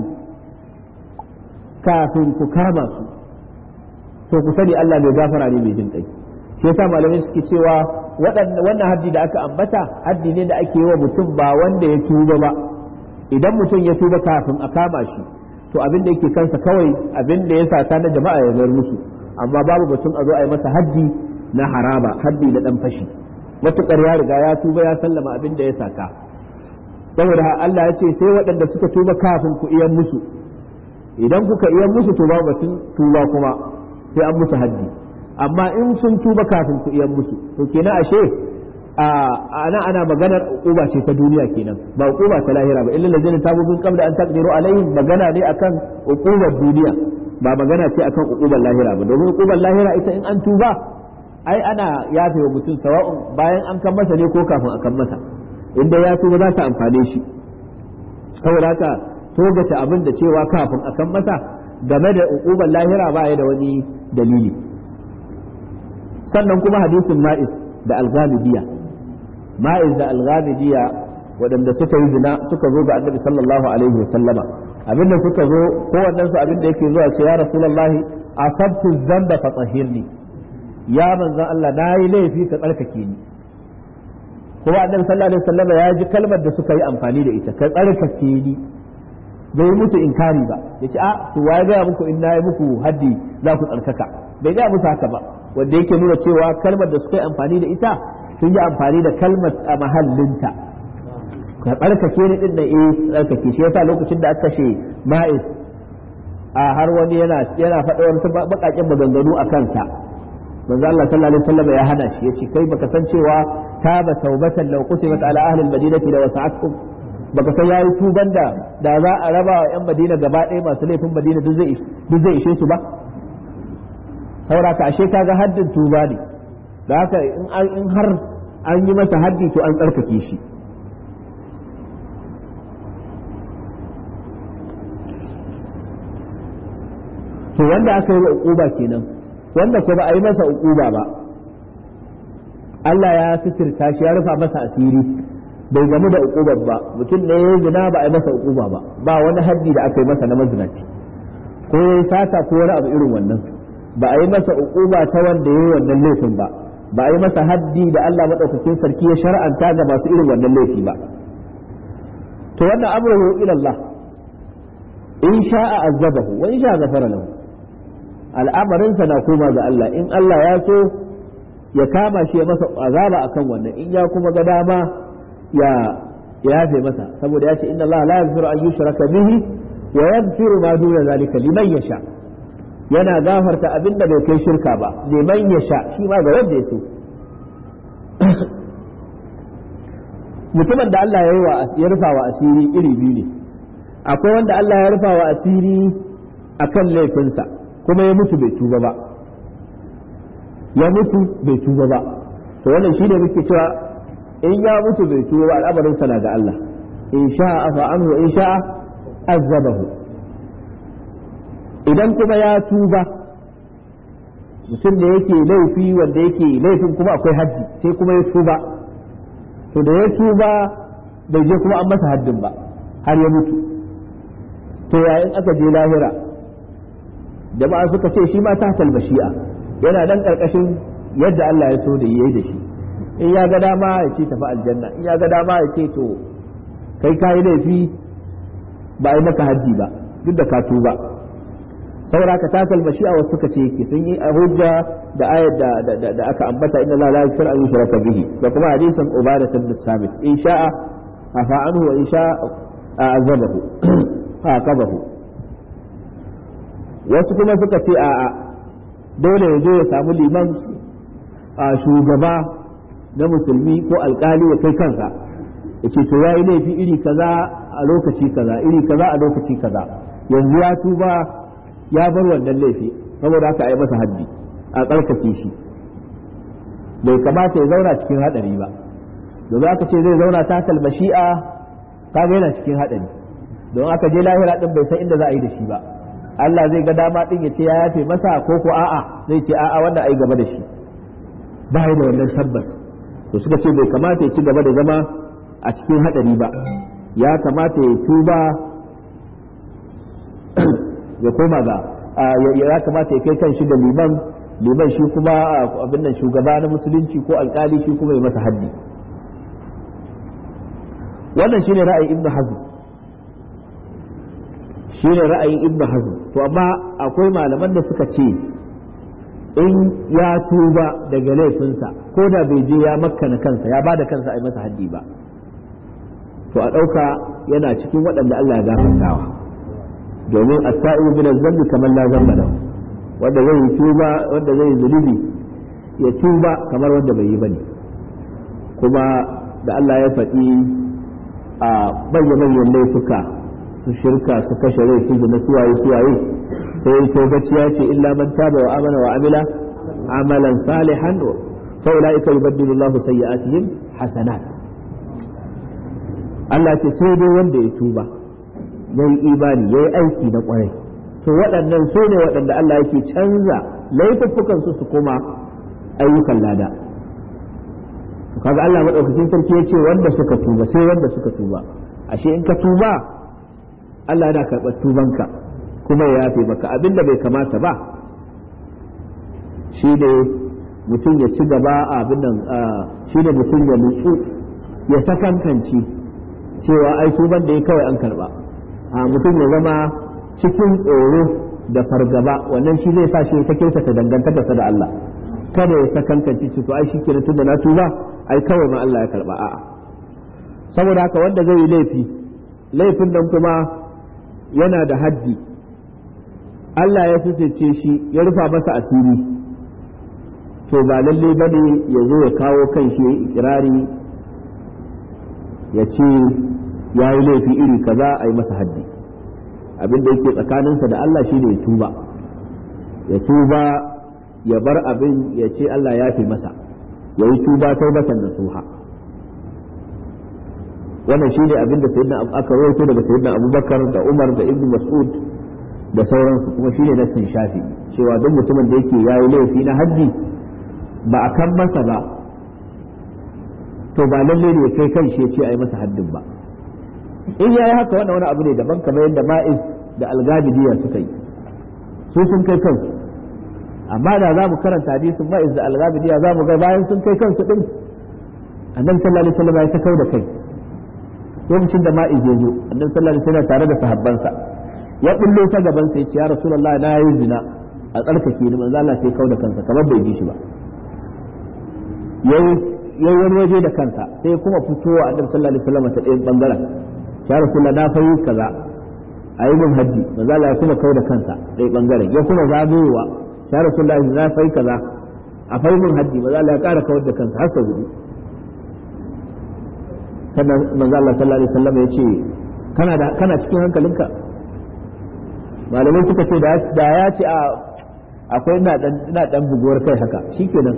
kafin ku kama su to ku sani Allah mai gafara ne mai jin kai shi yasa malamai suke cewa wannan haddi da aka ambata haddi ne da ake yi wa mutum ba wanda ya tuba ba idan mutum ya tuba kafin a kama shi to abin da yake kansa kawai abin da ya sata na jama'a ya zar musu amma babu batun a zo a yi masa haddi na haraba haddi na dan fashi matukar ya riga ya tuba ya sallama abin da ya sata saboda Allah ya ce sai waɗanda suka tuba kafin ku iyan musu idan kuka iyan musu to babu batun tuba kuma sai an musu haddi amma in sun tuba kafin ku iyan musu to kenan ashe ana ana maganar uquba ce ta duniya kenan ba uquba ta lahira ba illa lazina tabu min qabla an taqdiru alaihim magana ne akan uqubar duniya ba magana ce akan uqubar lahira ba domin uqubar lahira ita in an tuba ai ana yafe wa mutum sawa'un bayan an kan masa ne ko kafin a kan masa inda ya tuba za ta amfane shi saboda haka togace abin da cewa kafin a kan masa game da uqubar lahira ba ya da wani dalili sannan kuma hadisin ma'iz da al-ghamidiyya ma'iz da al-ghamidiyya waɗanda suka yi zina suka zo ga annabi sallallahu alaihi wa sallama abinda suka zo ko wannan su abinda yake zuwa ce ya rasulullahi asabtu dhanba fa tahhirni ya manzon Allah nayi laifi ka tsarkake ni kuma annabi sallallahu alaihi wa sallama ya ji kalmar da suka yi amfani da ita ka tsarkake ni bai mutu inkari ba yace a to waye ga muku in nayi muku haddi za ku tsarkaka bai ga musu haka ba wanda yake nuna cewa kalmar da suka yi amfani da ita sun yi amfani da kalmar a mahallinta ka tsarkake ni din da eh tsarkake shi yasa lokacin da aka ce ma'iz a har wani yana yana faɗa wani bakakin maganganu a kansa manzo Allah sallallahu alaihi wasallam ya hana shi yace kai baka san cewa taba taubatan law qutimat ala ahli al-madinati la wasa'atkum baka san yayi tuban da da za a raba wa yan Madina gaba ɗaya masu laifin Madina duk zai duk zai ishe su ba saboda ka ashe kaga haddin tuba ne da haka in har an yi masa haddi to an tsarkake shi to wanda aka yi wa uquba kenan wanda ko ba a yi masa uquba ba Allah ya sitirta shi ya rufa masa asiri bai gamu da uqubar ba mutum ne ya zina ba a yi masa uquba ba ba wani haddi da aka yi masa na mazinaci ko ya sata ko wani abu irin wannan ba a yi masa uquba ta wanda yayi wannan laifin ba ba a yi masa haddi da Allah madaukakin sarki ya shar'anta ga masu irin wannan laifi ba to wannan amruhu ila Allah in sha'a azabahu wa in sha'a ghafara lahu al'amarin sa na koma ga Allah in Allah ya so ya kama shi ya masa azaba akan wannan in ya kuma ga dama ya yafe masa saboda ya ce inna Allah la yaghfiru an yushraka bihi wa yaghfiru ma duna zalika liman yasha yana gafarta abin da bai kai shirka ba liman ya sha shi ma ga wanda ya so mutumin da Allah ya yi wa ya rufa wa asiri iri biyu ne akwai wanda Allah ya rufa wa asiri akan laifinsa kuma ya mutu bai tuba ba ya mutu bai tuba ba to wannan shine muke cewa in ya mutu bai tuba ba al'amarin sa na ga Allah in sha'a afa anhu in sha'a azabahu idan kuma ya tuba mutum da yake laifi wanda yake laifin kuma akwai haddi sai kuma ya tuba to da ya tuba bai je kuma an masa haddin ba har ya mutu to yayin aka je lahira jama'a suka ce shi ma ta bashi'a yana dan karkashin yadda Allah ya so da yayi da shi in ya ga dama ya ce tafi aljanna, in ya ga dama ya ce to kai kayi laifi ba a yi maka haddi ba duk da ka tuba. saboda ka takal mashi'a wasu suka ce yake sun yi hujja da ayat da da aka ambata inna la yaghfiru an yushraka bihi da kuma hadisin ubadah bin samit in sha'a afa anhu wa in sha'a azabahu ha kabahu. wasu kuma suka ce a a dole ya zo ya samu liman a shugaba na musulmi ko alkali ya kai kansa ya ce to yayi laifi iri kaza a lokaci kaza iri kaza a lokaci kaza yanzu ya tuba ya bar wannan laifi saboda haka ai masa haddi a tsarkake shi. bai kamata ya zauna cikin hadari ba domin aka ce zai zauna ta kalmashi'a kaga yana cikin hadari don aka je lahira din bai san inda za a yi da shi ba. Allah zai ga dama din ya ce ya yafe masa ko ko a'a zai ce a'a wanda ai gaba da shi ba ya da wannan tabbas. to suka ce bai kamata ya ci gaba da zama a cikin hadari ba, ya kamata ya tuba ya koma ga ya kamata ya kai kan shi da liman liman shi kuma abin nan shugaba na musulunci ko alkali shi kuma ya masa haddi. wannan shine ra'ayin ibnu hazm shine ra'ayin ibnu hazm to amma akwai malaman da suka ce in ya tuba daga laifinsa ko da bai je ya makkana kansa ya bada kansa a yi masa haddi ba to a ɗauka yana cikin waɗanda Allah ya gafartawa domin as-sa'ibu min az-zambi kamar la zamba lahu wanda zai tuba wanda zai zulubi ya tuba kamar wanda bai yi bane. kuma da Allah ya faɗi a bayyana manyan laifuka su shirka su kashe rai su zina suwaye suwaye sai to gaciya ce illa man taba wa amana wa amila amalan salihan fa ulaika yubaddilu Allahu sayyi'atihim hasanat. Allah ce sai dai wanda ya tuba yayi imani yayi aiki na kwarai to waɗannan su ne waɗanda Allah yake canza laifukan su su koma ayyukan lada. kaga Allah madaukakin sarki yace wanda suka tuba sai wanda suka tuba ashe in ka tuba Allah yana karɓar tubanka kuma ya yafe maka abin da bai kamata ba shi ne mutum ya ci gaba abin nan shi ne mutum ya nutsu ya sakankanci cewa ai tuban da ya kawai an karɓa a mutum ya zama cikin tsoro da fargaba wannan shi zai sa shi ta kyautata dangantakarsa da Allah kada ya sakankanci to ai shi kenan tunda na tuba ai kawai ma Allah ya karɓa a'a saboda haka wanda zai yi laifi laifin nan kuma yana da haddi Allah ya sutuce shi ya rufa masa asiri to ba lalle bane ya zo ya kawo kan shi ikirari ya ce ya yi laifi iri kaza a yi masa haddi. abin da yake tsakaninsa da Allah shi ne ya tuba ya tuba ya bar abin ya ce Allah ya fi masa ya yi tuba taubatan nasuha. wannan shi ne abin da sayyidina aka rawaito daga sayyidina Abubakar da Umar da Ibn Mas'ud da sauransu kuma shi ne nassin shafi cewa duk mutumin da yake yayi laifi na haddi ba a kan masa ba to ba lalle ne kai kan shi ya ce ai masa haddin ba. in yayi haka wannan wani abu ne daban kamar yadda Ma'iz da Al-Ghabidiya suka yi su sun kai kansu amma da za mu karanta hadisin Ma'iz da Al-Ghabidiya za mu ga bayan sun kai kansu din annabi sallallahu alaihi wasallam ya ta kauda kai lokacin da Ma'iz ya zo annabi sallallahu alaihi wasallam tare da sahabbansa ya bullo ta gaban sa yace ya rasulullahi na yi zina a tsarkake ni manzo Allah sai kauda kansa kamar bai ji shi ba yayi yayi wani waje da kansa sai kuma fitowa annabi sallallahu alaihi wasallam ta ɗayan bangaren ya rasulullahi na fayi kaza a yi min haddi manzo Allah ya kuma kauda kansa ɗaya bangaren ya kuma zagayowa ya rasulullahi na fayi kaza a fayi min haddi manzo Allah ya ƙara kawar da kansa har sau hudu sannan manzo Allah sallallahu alaihi wasallam ya ce kana da kana cikin hankalinka malamai suka ce da ya ce a akwai ina dan ina dan buguwar kai haka shikenan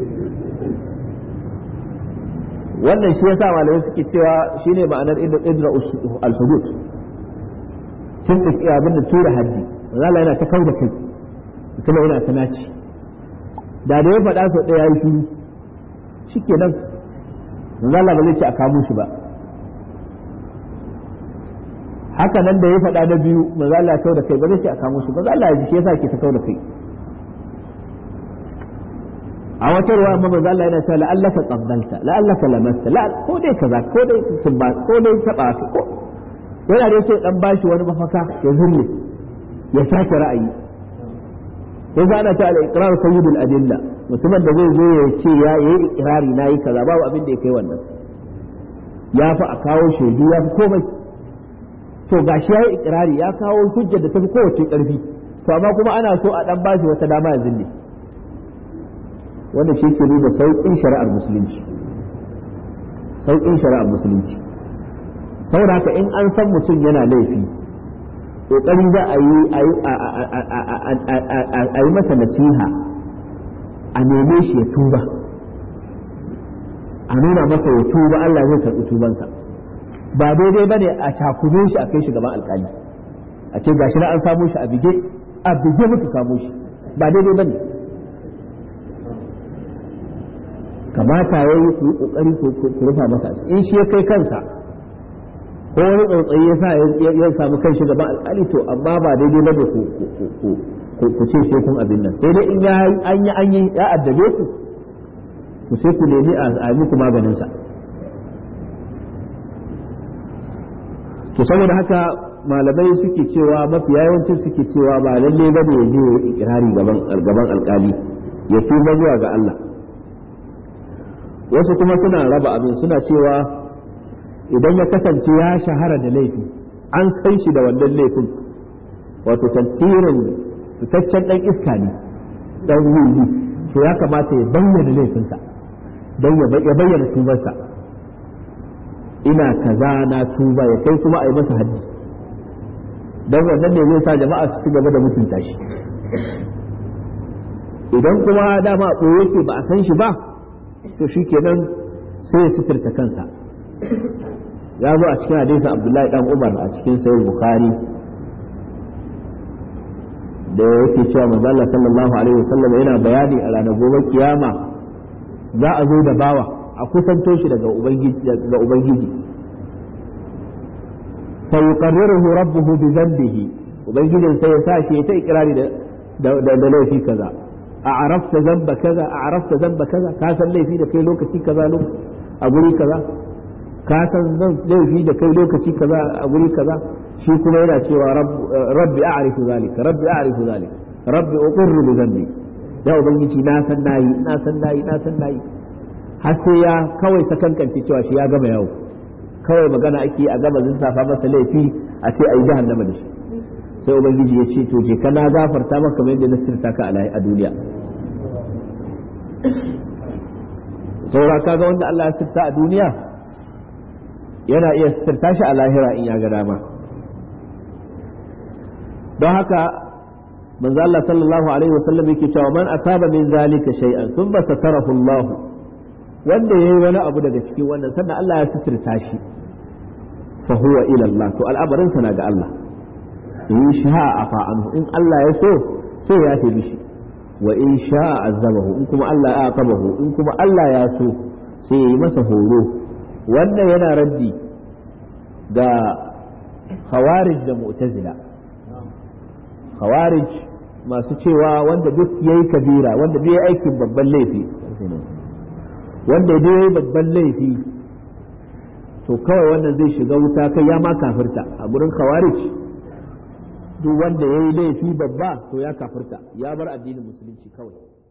wannan shi yasa malamai suke cewa shine ma'anar idra al-hudud tun da abin da tura haddi manzo Allah yana ta kauda kai kuma yana ta naci da da ya faɗa sau ɗaya yayi shiru shikenan manzo Allah ba zai ce a kamo shi ba haka nan da ya faɗa na biyu manzo Allah ya kauda kai ba zai ce a kamo shi manzo Allah ya ji shi yasa ke ta kauda kai a wata ruwa amma manzo Allah yana cewa la'allaka qabbalta la'allaka lamasta la ko dai kaza ko dai tumba ko dai taba ko yana da sai dan bashi wani mafaka ya zurne ya sake ra'ayi yanzu ana ta al-iqrar sayyidul adilla mutumin da zai zo ya ce ya yi iqrari nayi kaza babu abin da ya kai wannan ya fi a kawo shaidu ya fi komai to gashi ya yi iqrari ya kawo hujjar da tafi kowace karfi to amma kuma ana so a dan bashi wata dama ya zille wanda shi ke nuna sauƙin shari'ar musulunci sauƙin shari'ar musulunci saboda haka in an san mutum yana laifi ƙoƙari za a yi a yi masa nasiha a neme shi ya tuba a nuna masa ya tuba Allah zai karɓi tubansa ba daidai bane a cakume shi a kai shi gaban alƙali a ce gashi na an samu shi a bige a bige muka kamo shi ba daidai bane kamata ya yi ku yi kokari ku rufa masa in shi ya kai kansa ko wani tsautsayi ya sa ya samu kanshi gaban alƙali to amma ba daidai ba da ku ce shi kun abin nan sai dai in ya an yi an yi ya addabe ku ku sai ku nemi a muku maganin sa to saboda haka malamai suke cewa mafi yawancin suke cewa ba lalle ba ne ya je ikirari gaban gaban alƙali ya tuba zuwa ga Allah wasu kuma suna raba abin suna cewa idan ya kasance ya shahara da laifi an san shi da wannan laifin wato tantirin fitaccen dan iska ne dan wuri to ya kamata ya bayyana laifinsa don ya bayyana tubarsa ina kaza na tuba ya kai kuma a yi masa haddi don wannan ne zai sa jama'a su ci gaba da mutunta shi idan kuma dama a yake ba a san shi ba to shi kenan sai ya sitirta kansa ya zo a cikin hadisin Abdullahi dan Umar a cikin sahih Bukhari da yake cewa manzo Allah sallallahu alaihi wasallam yana bayani a ranar gobe kiyama za a zo da bawa a kusanto shi daga ubangiji daga ubangiji fa yuqarriruhu rabbuhu bi dhanbihi ubangijin sai ya sa shi ta ikrari da da laifi kaza أعرفت ذنب كذا أعرفت ذنب كذا كاسن لي في دكي لوكتي كذا لوك أقولي كذا كاسن لي في دكي لوكتي كذا أقولي كذا شي كما يلا شيء رب ربي أعرف ذلك ربي أعرف ذلك ربي أقر بذنبي يا أبنجي ناسا ناي ناسا ناي ناسا ناي حتى يا كوي سكن كان في شيء يا جماعة يو كوي magana ake a gaba zan safa masa laifi a ce ai jahannama da shi sai ubangiji ya ce to je kana gafarta maka kamar yadda na sirta ka a duniya saura kaga wanda Allah ya sirta a duniya yana iya sirta shi a lahira in ya ga dama don haka manzo Allah sallallahu alaihi wasallam yake cewa man asaba min zalika shay'an thumma satarahu Allah wanda yayi wani abu daga cikin wannan sannan Allah ya sirta shi fa huwa ila Allah to al'amarin sa na ga Allah in sha'a afa anhu in Allah ya so sai ya tafi shi wa in sha'a azabahu in kuma Allah ya aqabahu in kuma Allah ya so sai ya yi masa horo wannan yana raddi ga khawarij da mu'tazila khawarij masu cewa wanda duk yayi kabira wanda duk yayi aikin babban laifi wanda duk yayi babban laifi to kawai wannan zai shiga wuta kai ya ma kafirta a gurin khawarij duk wanda yayi laifi babba to ya kafirta ya bar addinin musulunci kawai